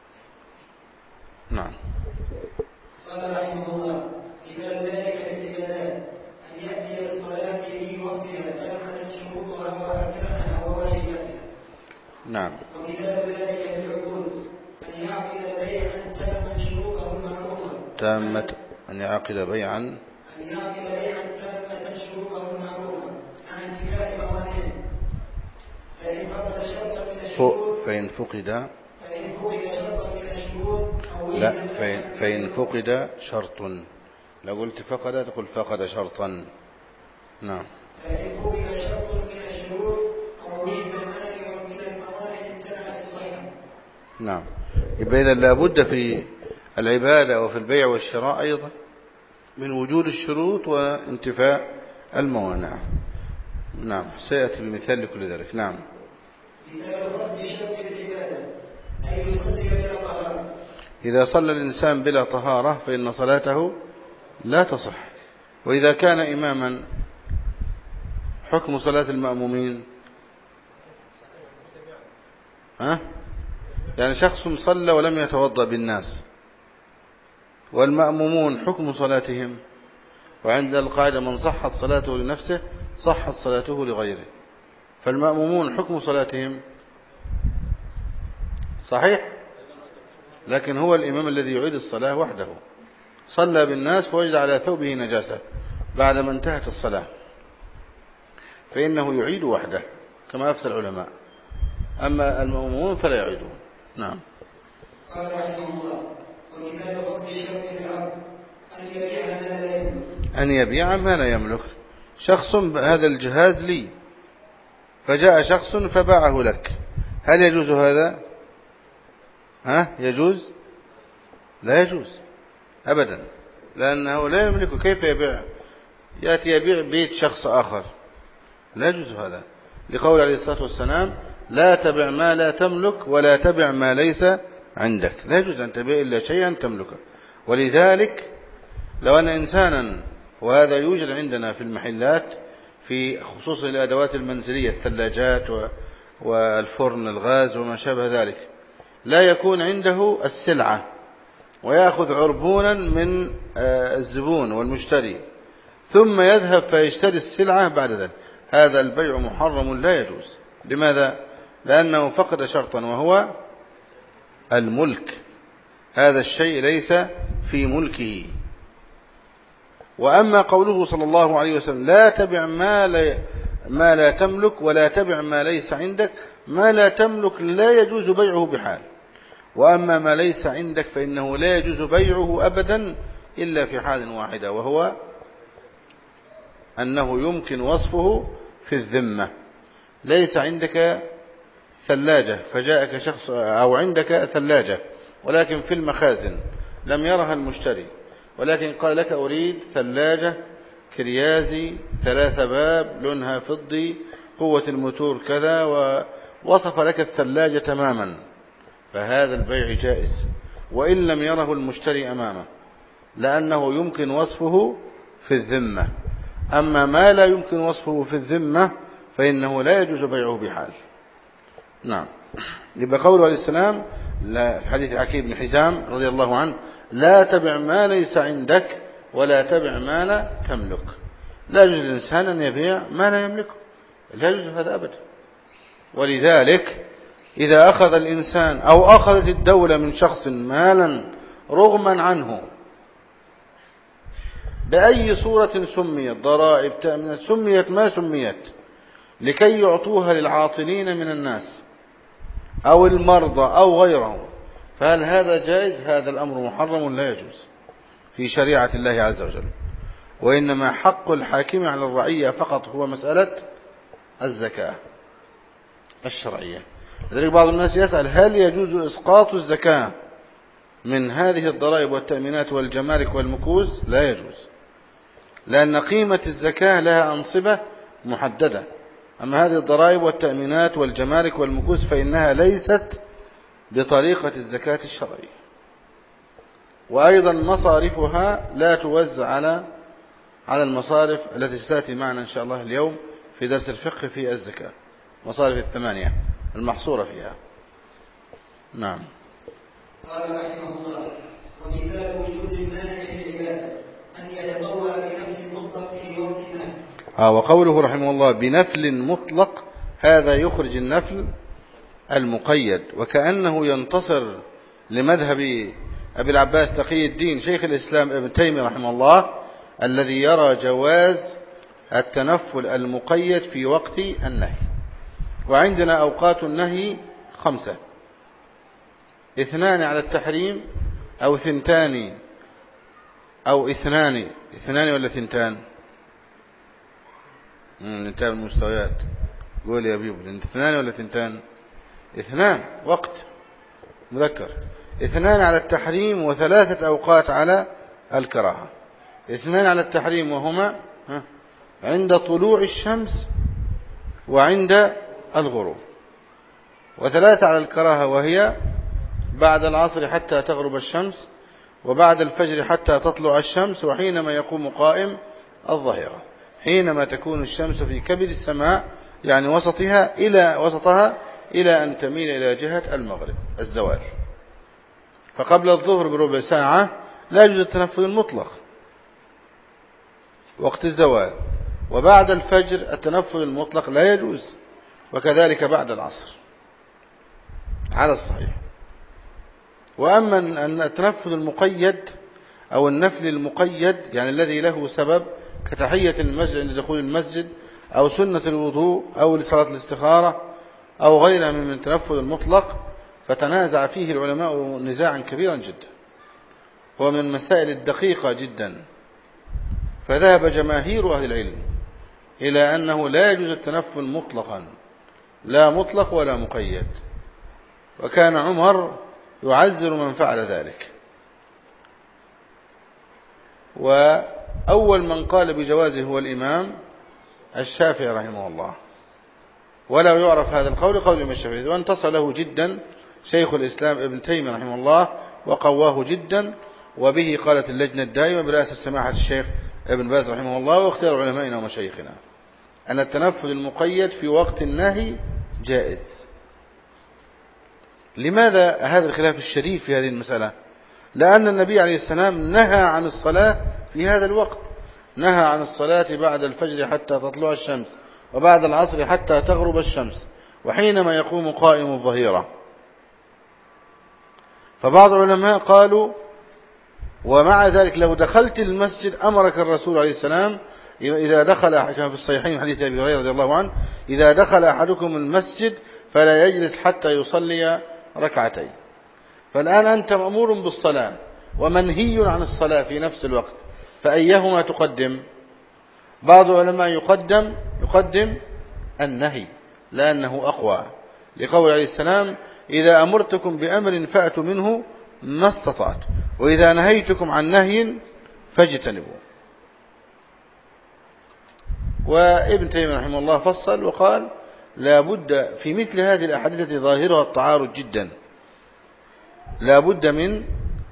نعم. قال رحمه الله: مثال ذلك في العبادات أن يأتي بالصلاة في وقتها تامة شروطها وأركانها وواجباتها. نعم. ومثال ذلك في العقود أن يعقد بيعا تاما شروطه معروفة تامة أن يعقد بيعا أن يعقد بيعا تامة شروطه معروفة عن انتفاء موانعه، فإن فقد شرطا من الشروط فإن فقد فإن فقد شرطا من الشروط أو لا فإن, فإن فقد شرط. لو قلت فقد تقول فقد شرطا. نعم. فإن فقد شرط من الشروط أو وجد مانع من الموانع امتنعت الصحة. نعم. يبقى إذا لابد في العبادة وفي البيع والشراء أيضا من وجود الشروط وانتفاء الموانع. نعم. سيأتي بمثال لكل ذلك. نعم. مثال فقد الشرط في العبادة أن يصلي بلا طهارة. إذا صلى الإنسان بلا طهارة فإن صلاته لا تصح. وإذا كان إماما حكم صلاة المأمومين؟ ها؟ يعني شخص صلى ولم يتوضأ بالناس، والمأمومون حكم صلاتهم. وعند القاعدة: من صحت صلاته لنفسه صحت صلاته لغيره. فالمأمومون حكم صلاتهم صحيح، لكن هو الإمام الذي يعيد الصلاة وحده. صلى بالناس فوجد على ثوبه نجاسة بعدما انتهت الصلاة، فإنه يعيد وحده كما أفتى العلماء. أما المأمومون فلا يعيدون. نعم. قال رحمه الله: ومثال فقد الشرط في العقد أن يبيع ما لا يملك. أن يبيع ما لا يملك. شخص هذا الجهاز لي، فجاء شخص فباعه لك، هل يجوز هذا؟ ها يجوز؟ لا يجوز أبدا، لأنه لا يملكه. كيف يبيع؟ يأتي يبيع بيت شخص آخر، لا يجوز هذا، لقول عليه الصلاة والسلام: لا تبع ما لا تملك ولا تبع ما ليس عندك. لا يجوز أن تبيع إلا شيئا تملكه. ولذلك لو أن إنسانا، وهذا يوجد عندنا في المحلات في خصوص الأدوات المنزلية، الثلاجات والفرن الغاز وما شابه ذلك، لا يكون عنده السلعة ويأخذ عربونا من الزبون والمشتري ثم يذهب فيشتري السلعة بعد ذلك، هذا البيع محرم لا يجوز. لماذا؟ لأنه فقد شرطا وهو الملك. هذا الشيء ليس في ملكه. وأما قوله صلى الله عليه وسلم: لا تبع ما لا, ما لا تملك ولا تبع ما ليس عندك، ما لا تملك لا يجوز بيعه بحال، وأما ما ليس عندك فإنه لا يجوز بيعه أبدا إلا في حال واحدة، وهو أنه يمكن وصفه في الذمة. ليس عندك ثلاجة فجاءك شخص، أو عندك ثلاجة ولكن في المخازن لم يرها المشتري، ولكن قال لك أريد ثلاجة كريازي ثلاثة باب لونها فضي قوة الموتور كذا، ووصف لك الثلاجة تماما، فهذا البيع جائز وإن لم يره المشتري أمامه، لأنه يمكن وصفه في الذمة. أما ما لا يمكن وصفه في الذمة فإنه لا يجوز بيعه بحال. نعم. يبقى قوله عليه السلام في حديث حكيم بن حزام رضي الله عنه: لا تبع ما ليس عندك ولا تبع ما لا تملك. لا يجوز للإنسان أن يبيع ما لا يملكه، لا يجوز هذا أبدا. ولذلك إذا أخذ الإنسان أو أخذت الدولة من شخص مالا رغما عنه بأي صورة سميت، ضرائب، تأمينات، سميت ما سميت، لكي يعطوها للعاطلين من الناس أو المرضى أو غيرهم، فهل هذا جائز؟ هذا الأمر محرم لا يجوز في شريعة الله عز وجل. وإنما حق الحاكم على الرعية فقط هو مسألة الزكاة الشرعية. لذلك بعض الناس يسأل: هل يجوز إسقاط الزكاة من هذه الضرائب والتأمينات والجمارك والمكوس؟ لا يجوز، لأن قيمة الزكاة لها أنصبة محددة. أما هذه الضرائب والتأمينات والجمارك والمكوس فإنها ليست بطريقة الزكاة الشرعية. وأيضا مصارفها لا توزع على على المصارف التي ستأتي معنا إن شاء الله اليوم في درس الفقه في الزكاة، مصارف الثمانية المحصورة فيها. نعم. قال رحمه الله: ومثال وجود المانع في العبادة أن يتطوع بنفل مطلق في وقت النهي. آه وقوله رحمه الله بنفل مطلق، هذا يخرج النفل المقيد، وكأنه ينتصر لمذهب أبي العباس تقي الدين شيخ الإسلام ابن تيمية رحمه الله، الذي يرى جواز التنفل المقيد في وقت النهي. وعندنا أوقات النهي خمسة: اثنان على التحريم، أو ثنتان، أو اثنان اثنان ولا ثنتان؟ ننتهي المستويات. قول يا بيبل، اثنان ولا ثنتان؟ اثنان وقت مذكر. اثنان على التحريم وثلاثة أوقات على الكراهة. اثنان على التحريم وهما عند طلوع الشمس وعند الغروب، وثلاثة على الكراهة وهي بعد العصر حتى تغرب الشمس، وبعد الفجر حتى تطلع الشمس، وحينما يقوم قائم الظهيرة، حينما تكون الشمس في كبد السماء يعني وسطها إلى وسطها إلى أن تميل إلى جهة المغرب الزوال. فقبل الظهر بربع ساعة لا يجوز التنفل المطلق وقت الزوال، وبعد الفجر التنفل المطلق لا يجوز، وكذلك بعد العصر على الصحيح. وأما أن التنفل المقيد أو النفل المقيد يعني الذي له سبب كتحية المسجد عند دخول المسجد، أو سنة الوضوء، أو لصلاة الاستخارة، أو غيرها من التنفل المطلق، فتنازع فيه العلماء نزاعا كبيرا جدا، هو من المسائل الدقيقة جدا. فذهب جماهير أهل العلم إلى أنه لا يجوز التنفل مطلقا، لا مطلق ولا مقيد، وكان عمر يعزر من فعل ذلك. وأول من قال بجوازه هو الإمام الشافعي رحمه الله، ولا يعرف هذا القول قول الإمام الشافعي، وانتصر له جدا شيخ الإسلام ابن تيمية رحمه الله وقواه جدا. وبه قالت اللجنة الدائمة برئاسة سماحة الشيخ ابن باز رحمه الله واختيار علمائنا ومشايخنا أن التنفل المقيد في وقت النهي جائز. لماذا هذا الخلاف الشديد في هذه المسألة؟ لأن النبي عليه السلام نهى عن الصلاة في هذا الوقت، نهى عن الصلاة بعد الفجر حتى تطلع الشمس، وبعد العصر حتى تغرب الشمس، وحينما يقوم قائم الظهيرة. فبعض العلماء قالوا ومع ذلك لو دخلت المسجد أمرك الرسول عليه السلام إذا دخل، كما في الصحيحين حديث أبي هريرة رضي الله عنه: إذا دخل أحدكم المسجد فلا يجلس حتى يصلي ركعتين. فالآن أنت مأمور بالصلاة ومنهي عن الصلاة في نفس الوقت، فأيهما تقدم؟ بعض العلماء يقدم يقدم النهي لأنه أقوى، لقول عليه السلام: إذا أمرتكم بأمر فأتوا منه ما استطعت، وإذا نهيتكم عن نهي فاجتنبوا. وابن تيمية رحمه الله فصل وقال لا بد في مثل هذه الأحاديث التي ظاهرها التعارض جدا لا بد من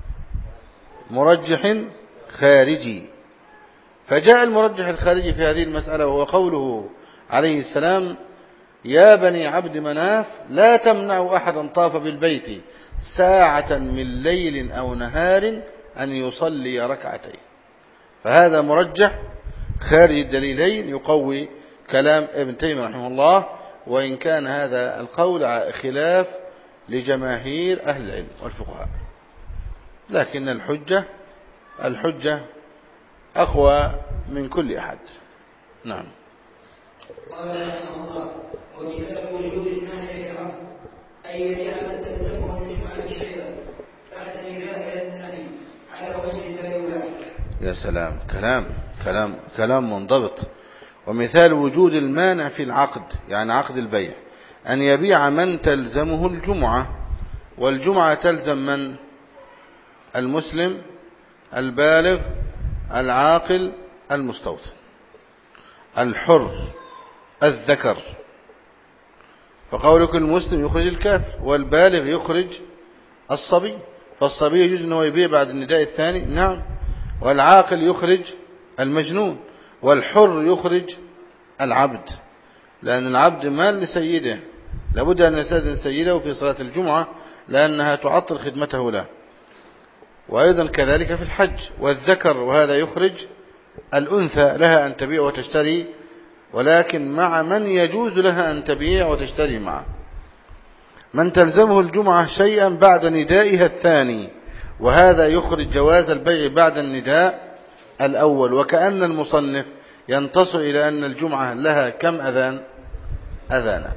مرجح خارجي. فجاء المرجح الخارجي في هذه المسألة وهو قوله عليه السلام يا بني عبد مناف لا تمنعوا أحدا طاف بالبيت ساعة من ليل أو نهار أن يصلي ركعتين. فهذا مرجح خارج الدليلين يقوي كلام ابن تيمية رحمه الله، وإن كان هذا القول خلاف لجماهير أهل العلم والفقهاء، لكن الحجة الحجة أقوى من كل أحد. نعم. قال رحمه الله ومثال وجود المانع في العقد أن يبيع من تلزمه الجمعة شيئا بعد نكاح النهي على وجه لا يباح. يا سلام، كلام كلام كلام منضبط. ومثال وجود المانع في العقد يعني عقد البيع أن يبيع من تلزمه الجمعة، والجمعة تلزم من؟ المسلم البالغ العاقل المستوطن الحر الذكر. فقولك المسلم يخرج الكافر والبالغ يخرج الصبي، فالصبي يجوز أنه يبيع بعد النداء الثاني، نعم. والعاقل يخرج المجنون، والحر يخرج العبد، لأن العبد مال لسيده لابد أن يستأذن سيده في صلاة الجمعة لأنها تعطل خدمته له. وأيضا كذلك في الحج. والذكر وهذا يخرج الأنثى لها أن تبيع وتشتري، ولكن مع من يجوز لها أن تبيع وتشتري معه. من تلزمه الجمعة شيئا بعد ندائها الثاني، وهذا يخرج جواز البيع بعد النداء الأول. وكأن المصنف ينتصر إلى أن الجمعة لها كم أذان؟ أذانا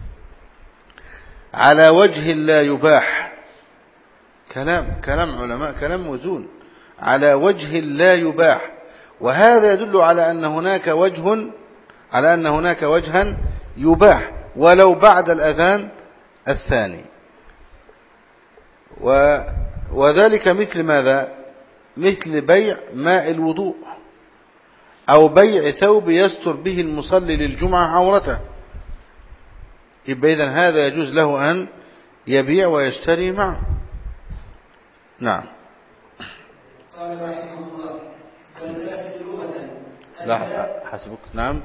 على وجه لا يباح. كلام كلام علماء، كلام موزون. على وجه لا يباح، وهذا يدل على أن هناك وجه على أن هناك وجها يباح ولو بعد الأذان الثاني. و وذلك مثل ماذا؟ مثل بيع ماء الوضوء أو بيع ثوب يستر به المصلي للجمعة عورته. يبقى إذن هذا يجوز له أن يبيع ويشتري معه. نعم. قال رحمه الله والفاسد لغة لا حسبك. نعم.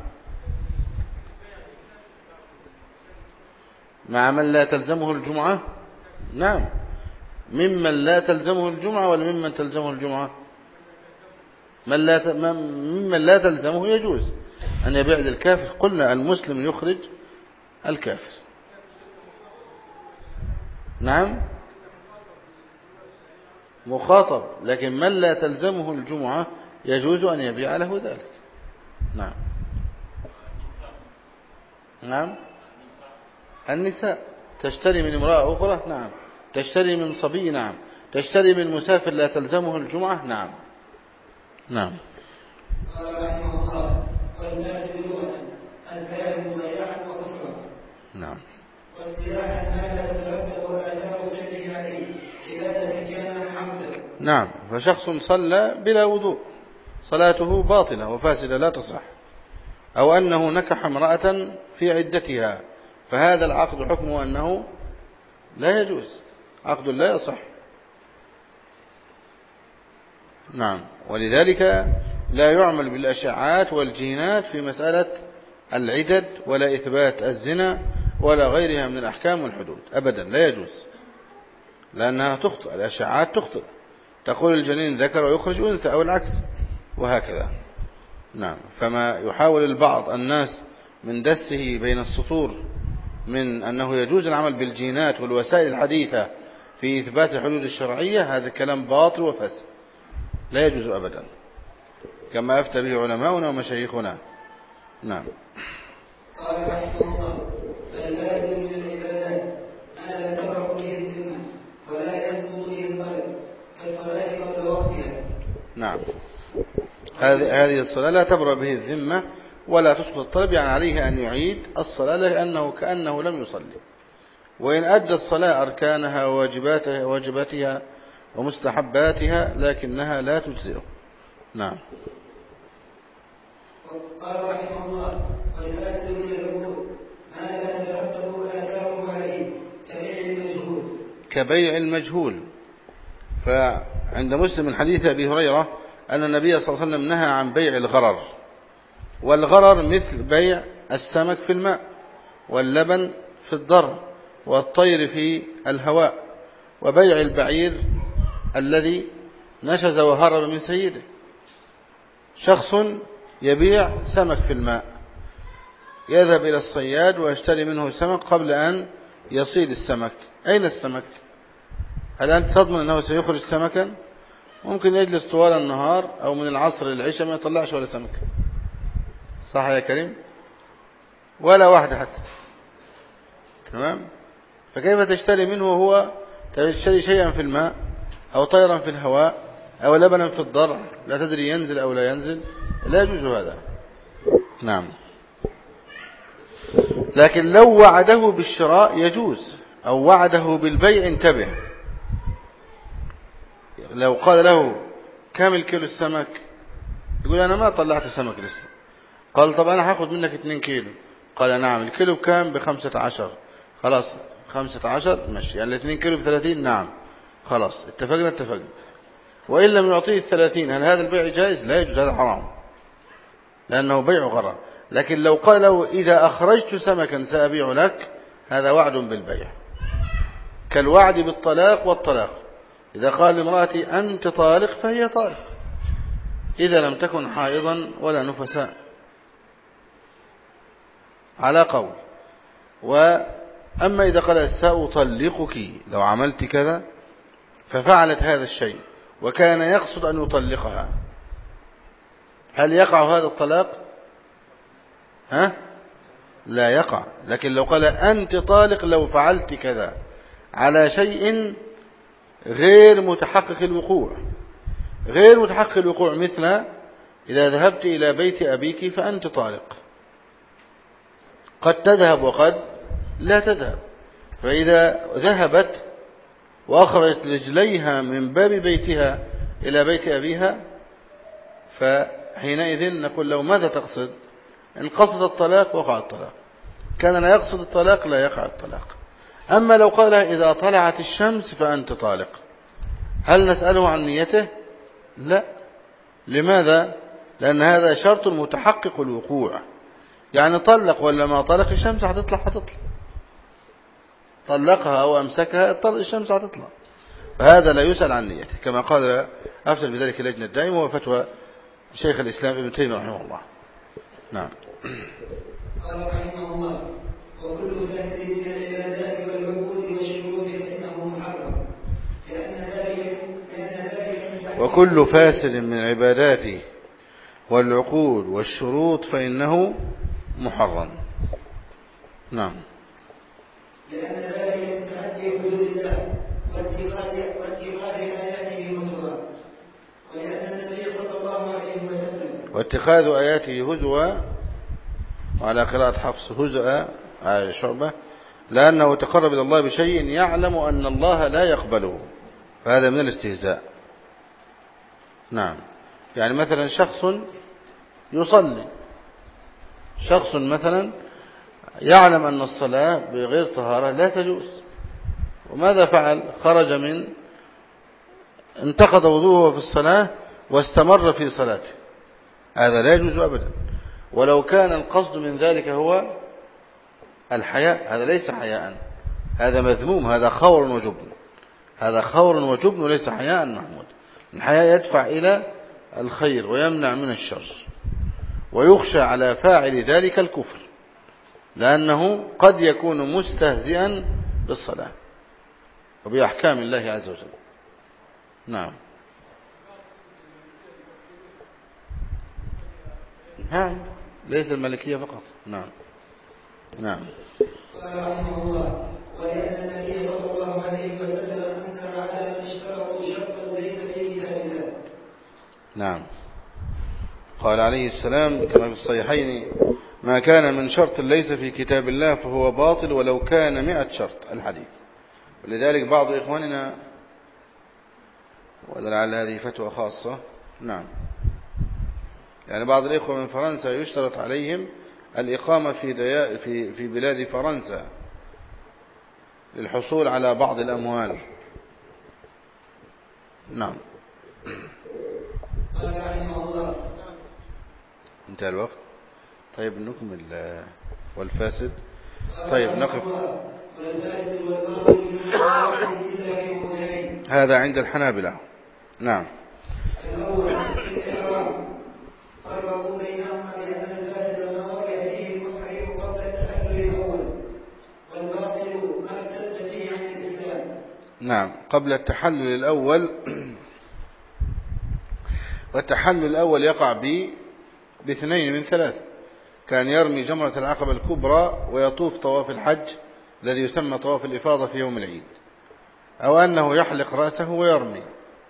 مع من لا تلزمه الجمعة، نعم. ممن لا تلزمه الجمعة ولا ممن تلزمه الجمعة؟ من لا ت... ممن لا تلزمه يجوز أن يبيع للكافر. قلنا المسلم يخرج الكافر. نعم مخاطب، لكن من لا تلزمه الجمعة يجوز أن يبيع له ذلك. نعم. نعم. النساء تشتري من امرأة أخرى، نعم. تشتري من صبي، نعم. تشتري من مسافر لا تلزمه الجمعة، نعم. نعم. قال رحمه الله والفاسد لغة الفاسد بيعا وخسرا، نعم. واصطلاحا ما لا تترتب آثار فعله عليه عبادة كان حمدا. نعم. فشخص صلى بلا وضوء صلاته باطلة وفاسدة لا تصح، أو أنه نكح امرأة في عدتها، فهذا العقد حكمه أنه لا يجوز، عقد لا يصح. نعم. ولذلك لا يعمل بالأشعات والجينات في مسألة العدد ولا إثبات الزنا ولا غيرها من الأحكام والحدود أبدا، لا يجوز، لأنها تخطئ. الأشعات تخطئ، تقول الجنين ذكر ويخرج أنثى أو العكس وهكذا. نعم. فما يحاول البعض الناس من دسه بين السطور من أنه يجوز العمل بالجينات والوسائل الحديثة في إثبات الحدود الشرعية، هذا كلام باطل وفاسد لا يجوز أبدا، كما أفتى به علماؤنا ومشايخنا. نعم. قال رحمه الله فالفاسد من العبادات ما لا تبرأ به الذمة ولا يسقط به القلب كالصلاة قبل وقتها. نعم. هذه هذه الصلاة لا تبرأ به الذمة ولا تسقط الطلب، يعني عليه أن يعيد الصلاة لأنه كأنه لم يصلي، وإن أدى الصلاة أركانها وواجباتها واجباتها ومستحباتها لكنها لا تجزئه. نعم. قال رحمه الله: والفاسد من العقول ما لا تترتب آثاره عليه كبيع المجهول. كبيع المجهول. فعند مسلم من حديث أبي هريرة أن النبي صلى الله عليه وسلم نهى عن بيع الغرر، والغرر مثل بيع السمك في الماء، واللبن في الضر، والطير في الهواء، وبيع البعير الذي نشز وهرب من سيده. شخص يبيع سمك في الماء، يذهب إلى الصياد ويشتري منه سمك قبل أن يصيد السمك. أين السمك؟ هل أنت تضمن أنه سيخرج سمكا؟ ممكن يجلس طوال النهار أو من العصر للعشاء ما يطلعش ولا سمك، صح يا كريم؟ ولا واحدة حتى. تمام؟ فكيف تشتري منه وهو تشتري شيئا في الماء أو طيرا في الهواء أو لبنا في الضرع لا تدري ينزل أو لا ينزل؟ لا يجوز هذا. نعم. لكن لو وعده بالشراء يجوز، أو وعده بالبيع انتبه. لو قال له كم الكيلو السمك؟ يقول أنا ما طلعت سمك لسه. قال طب أنا هاخد منك اتنين كيلو. قال نعم. الكيلو بكام؟ بخمسة عشر. خلاص خمسة عشر ماشي، يعني الاثنين كيلو بثلاثين. نعم خلاص اتفقنا اتفقنا. وإن لم يعطيه الثلاثين هل هذا البيع جائز؟ لا يجوز، هذا حرام لأنه بيع غرر. لكن لو قال له إذا أخرجت سمكا سأبيع لك، هذا وعد بالبيع، كالوعد بالطلاق والطلاق. إذا قال لامرأتي أنت طالق فهي طالق، إذا لم تكن حائضا ولا نفساء، على قول. وأما إذا قال سأطلقك لو عملت كذا، ففعلت هذا الشيء وكان يقصد أن يطلقها، هل يقع هذا الطلاق؟ ها؟ لا يقع. لكن لو قال أنت طالق لو فعلت كذا على شيء غير متحقق الوقوع، غير متحقق الوقوع، مثل إذا ذهبت إلى بيت أبيك فأنت طالق، قد تذهب وقد لا تذهب. فإذا ذهبت وأخرجت رجليها من باب بيتها إلى بيت أبيها، فحينئذ نقول له ماذا تقصد؟ إن قصد الطلاق وقع الطلاق، كان لا يقصد الطلاق لا يقع الطلاق. أما لو قال إذا طلعت الشمس فأنت طالق، هل نسأله عن نيته؟ لا. لماذا؟ لأن هذا شرط متحقق الوقوع، يعني طلق ولا ما طلق الشمس هتطلع هتطلع، طلقها أو أمسكها الشمس هتطلع، فهذا لا يسأل عن نيته، كما قال أفتى بذلك اللجنة الدائمة وفتوى شيخ الإسلام ابن تيمية رحمه الله. نعم. قال رحمه الله: وكل فاسد من العبادات والعقود والشروط فإنه محرم، لأن ذلك لأن ذلك وكل فاسد من العبادات والعقود والشروط فإنه محرم. نعم. لأن ذلك من تعدي حدود الله واتخاذ واتخاذ آياته هزوا، ولأن النبي صلى الله عليه وسلم واتخاذ آياته هزوا، وعلى قراءة حفص هزء على شعبة، لأنه تقرب إلى الله بشيء يعلم أن الله لا يقبله، فهذا من الاستهزاء. نعم. يعني مثلا شخص يصلي، شخص مثلا يعلم أن الصلاة بغير طهارة لا تجوز، وماذا فعل؟ خرج من انتقض وضوءه في الصلاة واستمر في صلاته، هذا لا يجوز أبدا. ولو كان القصد من ذلك هو الحياء، هذا ليس حياء، هذا مذموم، هذا خور وجبن، هذا خور وجبن وليس حياء محمود. الحياء يدفع إلى الخير ويمنع من الشر، ويخشى على فاعل ذلك الكفر، لأنه قد يكون مستهزئا بالصلاة وبأحكام الله عز وجل. نعم. نعم ليس الملكية فقط. نعم. نعم. قال رحمه الله: ولأن النبي صلى الله عليه وسلم أنكر على من اشترطوا شرطا ليس في كتاب الله. نعم. قال عليه السلام كما في الصحيحين: ما كان من شرط ليس في كتاب الله فهو باطل ولو كان مئة شرط، الحديث. ولذلك بعض إخواننا ولعل هذه فتوى خاصة. نعم. يعني بعض الإخوة من فرنسا يشترط عليهم الإقامة في, في, في بلاد فرنسا للحصول على بعض الأموال. نعم. قال رحمه الله. انتهى الوقت. طيب نكمل والفاسد. طيب نقف. والفاسد والباطل هذا عند الحنابلة. نعم. الأول الإحرام فرقوا بينهما بأن الفاسد ما وقع فيه المحرم قبل التحلل الأول، والباطل ما ارتد فيه عن الإسلام. نعم، قبل التحلل الأول. والتحلل الأول يقع ب باثنين من ثلاث: كان يرمي جمرة العقبة الكبرى ويطوف طواف الحج الذي يسمى طواف الإفاضة في يوم العيد، أو أنه يحلق رأسه ويرمي،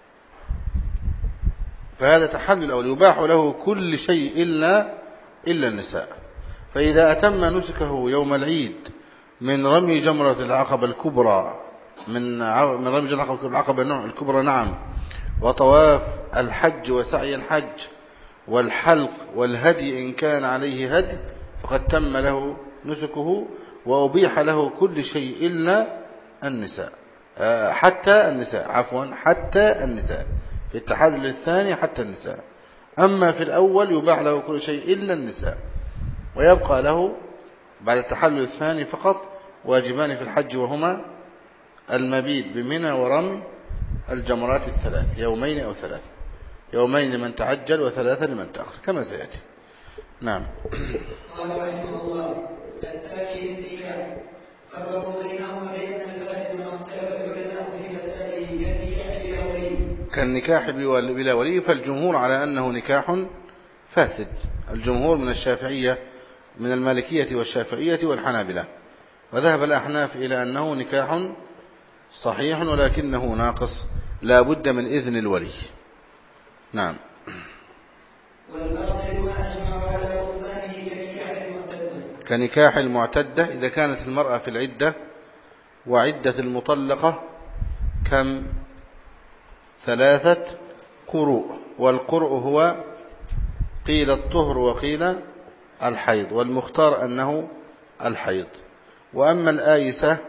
فهذا تحلل الأول يباح له كل شيء إلا إلا النساء. فإذا أتم نسكه يوم العيد من رمي جمرة العقبة الكبرى من من رمي جمرة العقبة الكبرى نعم، وطواف الحج وسعي الحج والحلق والهدي إن كان عليه هدي، فقد تم له نسكه وأبيح له كل شيء إلا النساء، حتى النساء عفوا حتى النساء في التحلل الثاني حتى النساء. أما في الأول يباح له كل شيء إلا النساء، ويبقى له بعد التحلل الثاني فقط واجبان في الحج، وهما المبيت بمنى ورمي الجمرات الثلاث يومين أو ثلاثة، يومين لمن تعجل وثلاثة لمن تأخر كما سيأتي. نعم. قال رحمه الله: الثاني النكاح فرقوا بينهما بأن الفاسد ما اختلف العلماء في مسائله كالنكاح بلا ولي كالنكاح بلا ولي، فالجمهور على أنه نكاح فاسد، الجمهور من الشافعية من المالكية والشافعية والحنابلة، وذهب الأحناف إلى أنه نكاح صحيح ولكنه ناقص لا بد من إذن الولي. نعم. والباطل ما أجمع على بطلانه كنكاح المعتدة كنكاح المعتدة إذا كانت المرأة في العدة، وعدة المطلقة كم؟ ثلاثة قروء، والقرء هو قيل الطهر وقيل الحيض، والمختار أنه الحيض. وأما الآيسة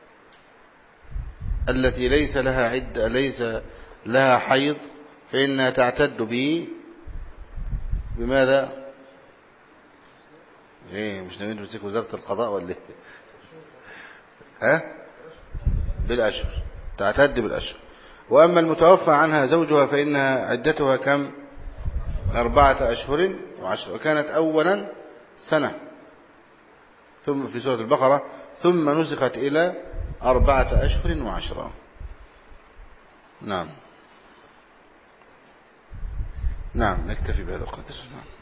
التي ليس لها عدة ليس لها حيض فإنها تعتد به بماذا؟ ايه مش ناويين تمسك وزارة القضاء ولا ايه؟ ها؟ بالأشهر، تعتد بالأشهر. وأما المتوفى عنها زوجها فإنها عدتها كم؟ أربعة أشهر وعشر، وكانت أولا سنة ثم في سورة البقرة ثم نسخت إلى أربعة أشهر وعشرة. نعم. نعم نكتفي بهذا القدر.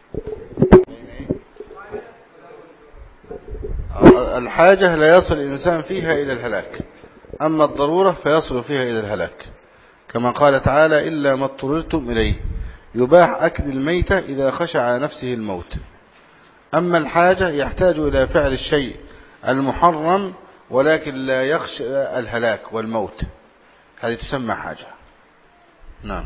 الحاجة لا يصل الإنسان فيها إلى الهلاك، أما الضرورة فيصل فيها إلى الهلاك، كما قال تعالى: إلا ما اضطررتم إليه. يباح أكل الميتة إذا خشع على نفسه الموت. أما الحاجة يحتاج إلى فعل الشيء المحرم ولكن لا يخشى الهلاك والموت، هذه تسمى حاجة. نعم.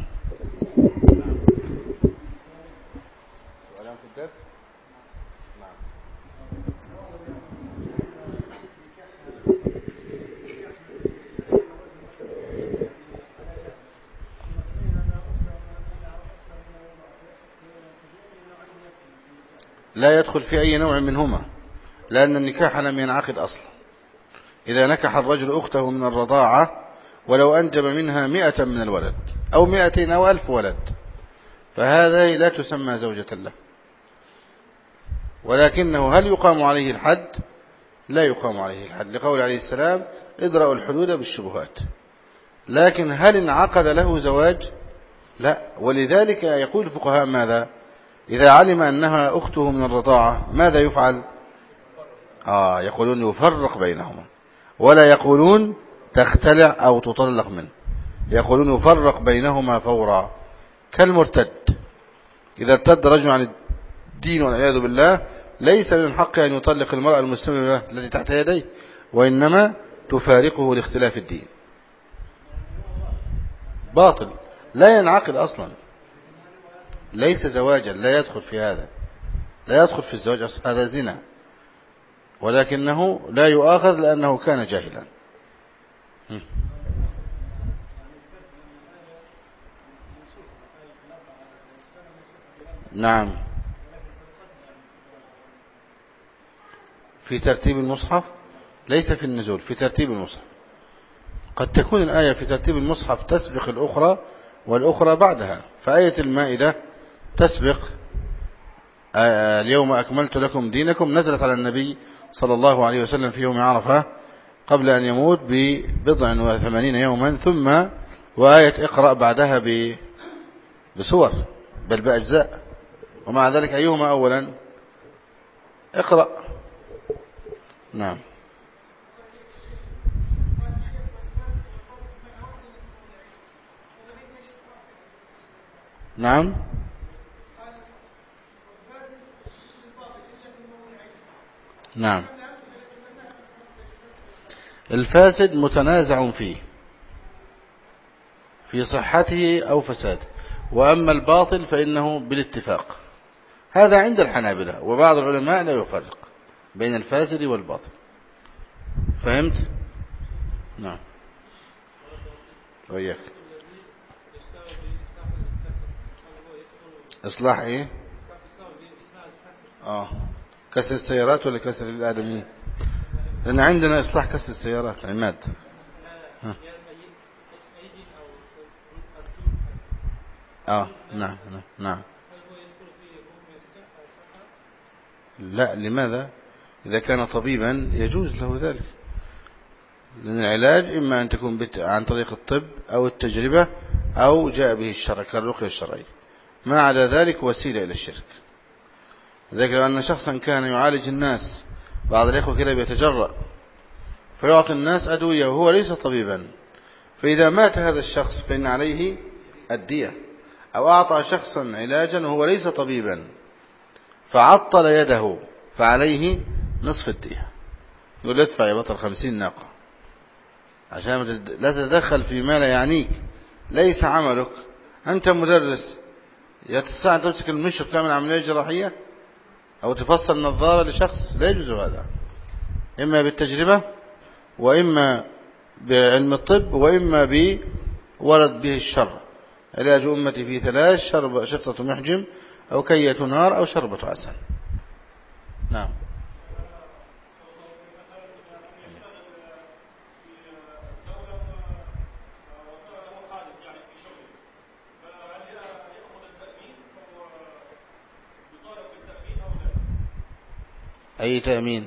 لا يدخل في أي نوع منهما، لأن النكاح لم ينعقد أصلا. إذا نكح الرجل أخته من الرضاعة ولو أنجب منها مئة من الولد أو مئتين أو ألف ولد، فهذا لا تسمى زوجة له، ولكنه هل يقام عليه الحد؟ لا يقام عليه الحد، لقول عليه السلام: ادرأوا الحدود بالشبهات. لكن هل انعقد له زواج؟ لا. ولذلك يقول الفقهاء ماذا؟ إذا علم أنها أخته من الرضاعة ماذا يفعل؟ آه يقولون يفرق بينهما، ولا يقولون تختلع أو تطلق منه، يقولون يفرق بينهما فورا، كالمرتد. إذا ارتد رجل عن الدين والعياذ بالله ليس من حق أن يطلق المرأة المسلمة التي تحت يديه، وإنما تفارقه لاختلاف الدين. باطل. لا ينعقد أصلا، ليس زواجا، لا يدخل في هذا، لا يدخل في الزواج أصلا، هذا زنا، ولكنه لا يؤاخذ لأنه كان جاهلا. نعم. في ترتيب المصحف، ليس في النزول، في ترتيب المصحف. قد تكون الآية في ترتيب المصحف تسبق الأخرى والأخرى بعدها، فآية المائدة تسبق اليوم أكملت لكم دينكم، نزلت على النبي صلى الله عليه وسلم في يوم عرفة قبل أن يموت ببضع وثمانين يوما، ثم وآية اقرأ بعدها بسور بل بأجزاء. ومع ذلك أيهما أولا؟ اقرأ. نعم. نعم. نعم. الفاسد متنازع فيه في صحته أو فساده، وأما الباطل فإنه بالاتفاق. هذا عند الحنابلة، وبعض العلماء لا يفرق بين الفاسد والباطل. فهمت؟ نعم. وإياك. إصلاح إيه؟ آه كسر السيارات ولا كسر الآدميين؟ لأن عندنا إصلاح كسر السيارات عماد. ها. آه نعم نعم نعم. لا، لماذا؟ إذا كان طبيبا يجوز له ذلك، لأن العلاج إما أن تكون عن طريق الطب أو التجربة أو جاء به الشرع كالرقية الشرعية، ما عدا ذلك وسيلة إلى الشرك. لذلك لو أن شخصا كان يعالج الناس، بعض الإخوة كده بيتجرأ فيعطي الناس أدوية وهو ليس طبيبا، فإذا مات هذا الشخص فإن عليه الدية. أو أعطى شخصا علاجا وهو ليس طبيبا فعطل يده فعليه نصف الدية. يقول ادفع يا بطل خمسين ناقة عشان لا تتدخل فيما لا يعنيك، ليس عملك. أنت مدرس، يتستطيع أن تمسك المشط تعمل عملية جراحية أو تفصل نظارة لشخص؟ لا يجوز هذا، إما بالتجربة وإما بعلم الطب وإما بورد به الشر. علاج أمتي في ثلاث: شرب شطة محجم أو كية نار أو شربة عسل. نعم. أي تأمين؟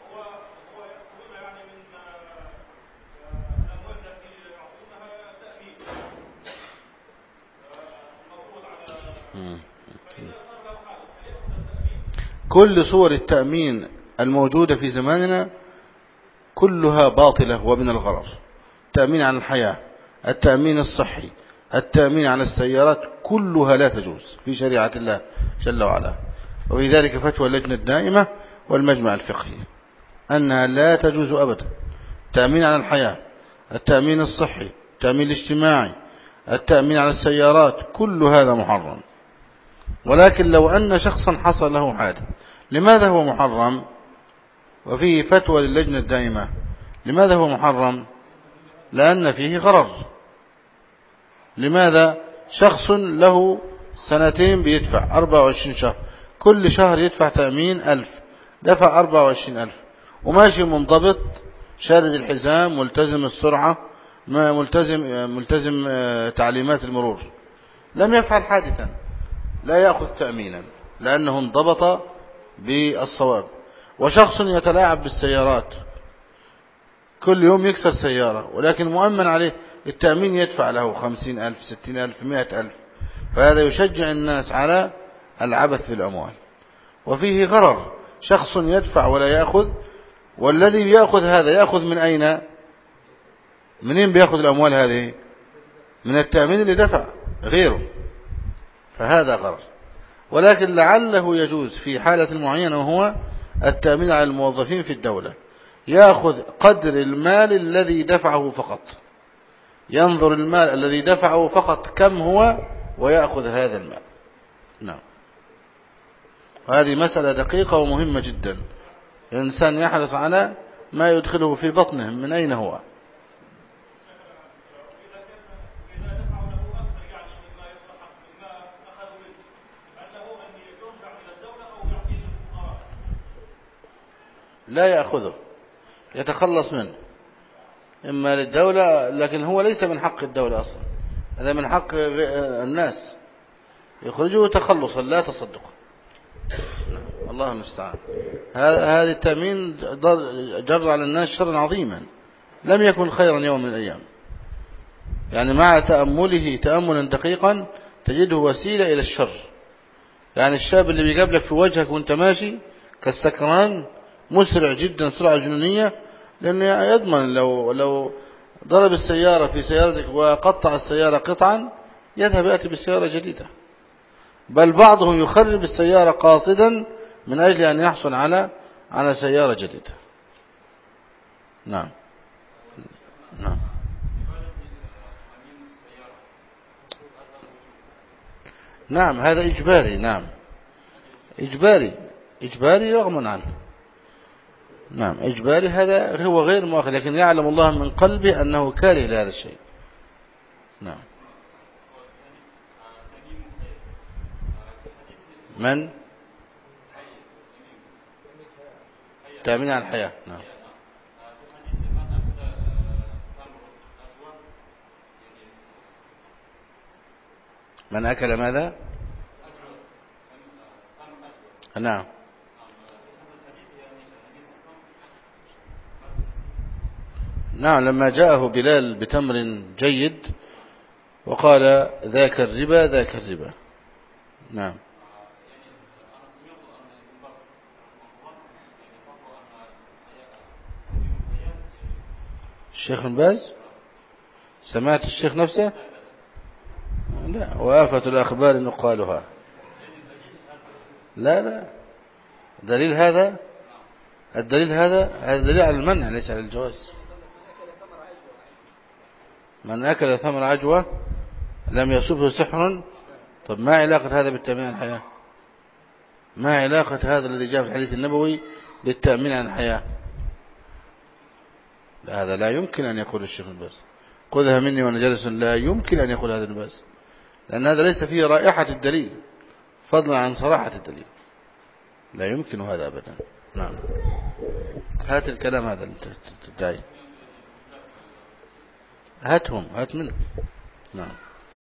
كل صور التأمين الموجودة في زماننا كلها باطلة ومن الغرر. التأمين على الحياة، التأمين الصحي، التأمين على السيارات، كلها لا تجوز في شريعة الله جل وعلا. وفي ذلك فتوى اللجنة الدائمة والمجمع الفقهي أنها لا تجوز أبدا. التأمين على الحياة، التأمين الصحي، التأمين الاجتماعي، التأمين على السيارات، كل هذا محرم. ولكن لو أن شخصا حصل له حادث، لماذا هو محرم؟ وفيه فتوى للجنة الدائمة. لماذا هو محرم؟ لأن فيه غرر. لماذا؟ شخص له سنتين بيدفع أربعة وعشرين شهر، كل شهر يدفع تأمين ألف، دفع أربعة وعشرين ألف، وماشي منضبط، شارد الحزام، ملتزم السرعة، ملتزم ملتزم تعليمات المرور، لم يفعل حادثا، لا يأخذ تأمينا لأنه انضبط بالصواب. وشخص يتلاعب بالسيارات، كل يوم يكسر سيارة ولكن مؤمن عليه، التأمين يدفع له خمسين ألف، ستين ألف، مئة ألف، فهذا يشجع الناس على العبث بالأموال. وفيه غرر، شخص يدفع ولا يأخذ، والذي يأخذ هذا يأخذ من أين؟ منين بيأخذ الأموال هذه؟ من التأمين اللي دفع غيره، فهذا غرر. ولكن لعله يجوز في حالة معينة، وهو التأمين على الموظفين في الدولة، يأخذ قدر المال الذي دفعه فقط، ينظر المال الذي دفعه فقط كم هو ويأخذ هذا المال. نعم. وهذه مسألة دقيقة ومهمة جدا. الإنسان يحرص على ما يدخله في بطنه من أين هو. لا يأخذه، يتخلص منه، إما للدولة، لكن هو ليس من حق الدولة أصلا، هذا من حق الناس، يخرجه تخلصا لا تصدقا. الله المستعان. هذا التأمين جر على الناس شرا عظيما لم يكن خيرا يوم من الأيام. يعني مع تأمله تأملا دقيقا تجده وسيلة إلى الشر. يعني الشاب اللي بيقابلك في وجهك وانت ماشي كالسكران مسرع جدا سرعة جنونية، لأنه يضمن لو لو ضرب السيارة في سيارتك وقطع السيارة قطعا يذهب يأتي بالسيارة جديدة. بل بعضهم يخرب السيارة قاصدا من أجل أن يحصل على على سيارة جديدة. نعم. نعم. نعم هذا إجباري. نعم إجباري، إجباري رغما عنه. نعم إجباري، هذا هو غير مؤاخذ، لكن يعلم الله من قلبه أنه كاره لهذا الشيء. نعم. من تأمين على الحياة. نعم. من أكل ماذا؟ نعم. نعم لما جاءه بلال بتمر جيد وقال ذاك الربا ذاك الربا. نعم. الشيخ بن باز سمعت الشيخ نفسه؟ لا، وآفة الأخبار نقالها. لا لا، دليل هذا، الدليل هذا هذا دليل على المنع ليس على الجواز. من أكل ثمر عجوة لم يصبه سحر. طب ما علاقة هذا بالتأمين عن الحياة؟ ما علاقة هذا الذي جاء في الحديث النبوي بالتأمين عن الحياة؟ لا، هذا لا يمكن أن يقول الشيخ بن باز. خذها مني وأنا جالس، لا يمكن أن يقول هذا ابن باز، لأن هذا ليس فيه رائحة الدليل فضلا عن صراحة الدليل، لا يمكن هذا أبدا. نعم. هات الكلام هذا اللي تدعي، هاتهم، هات منه. نعم.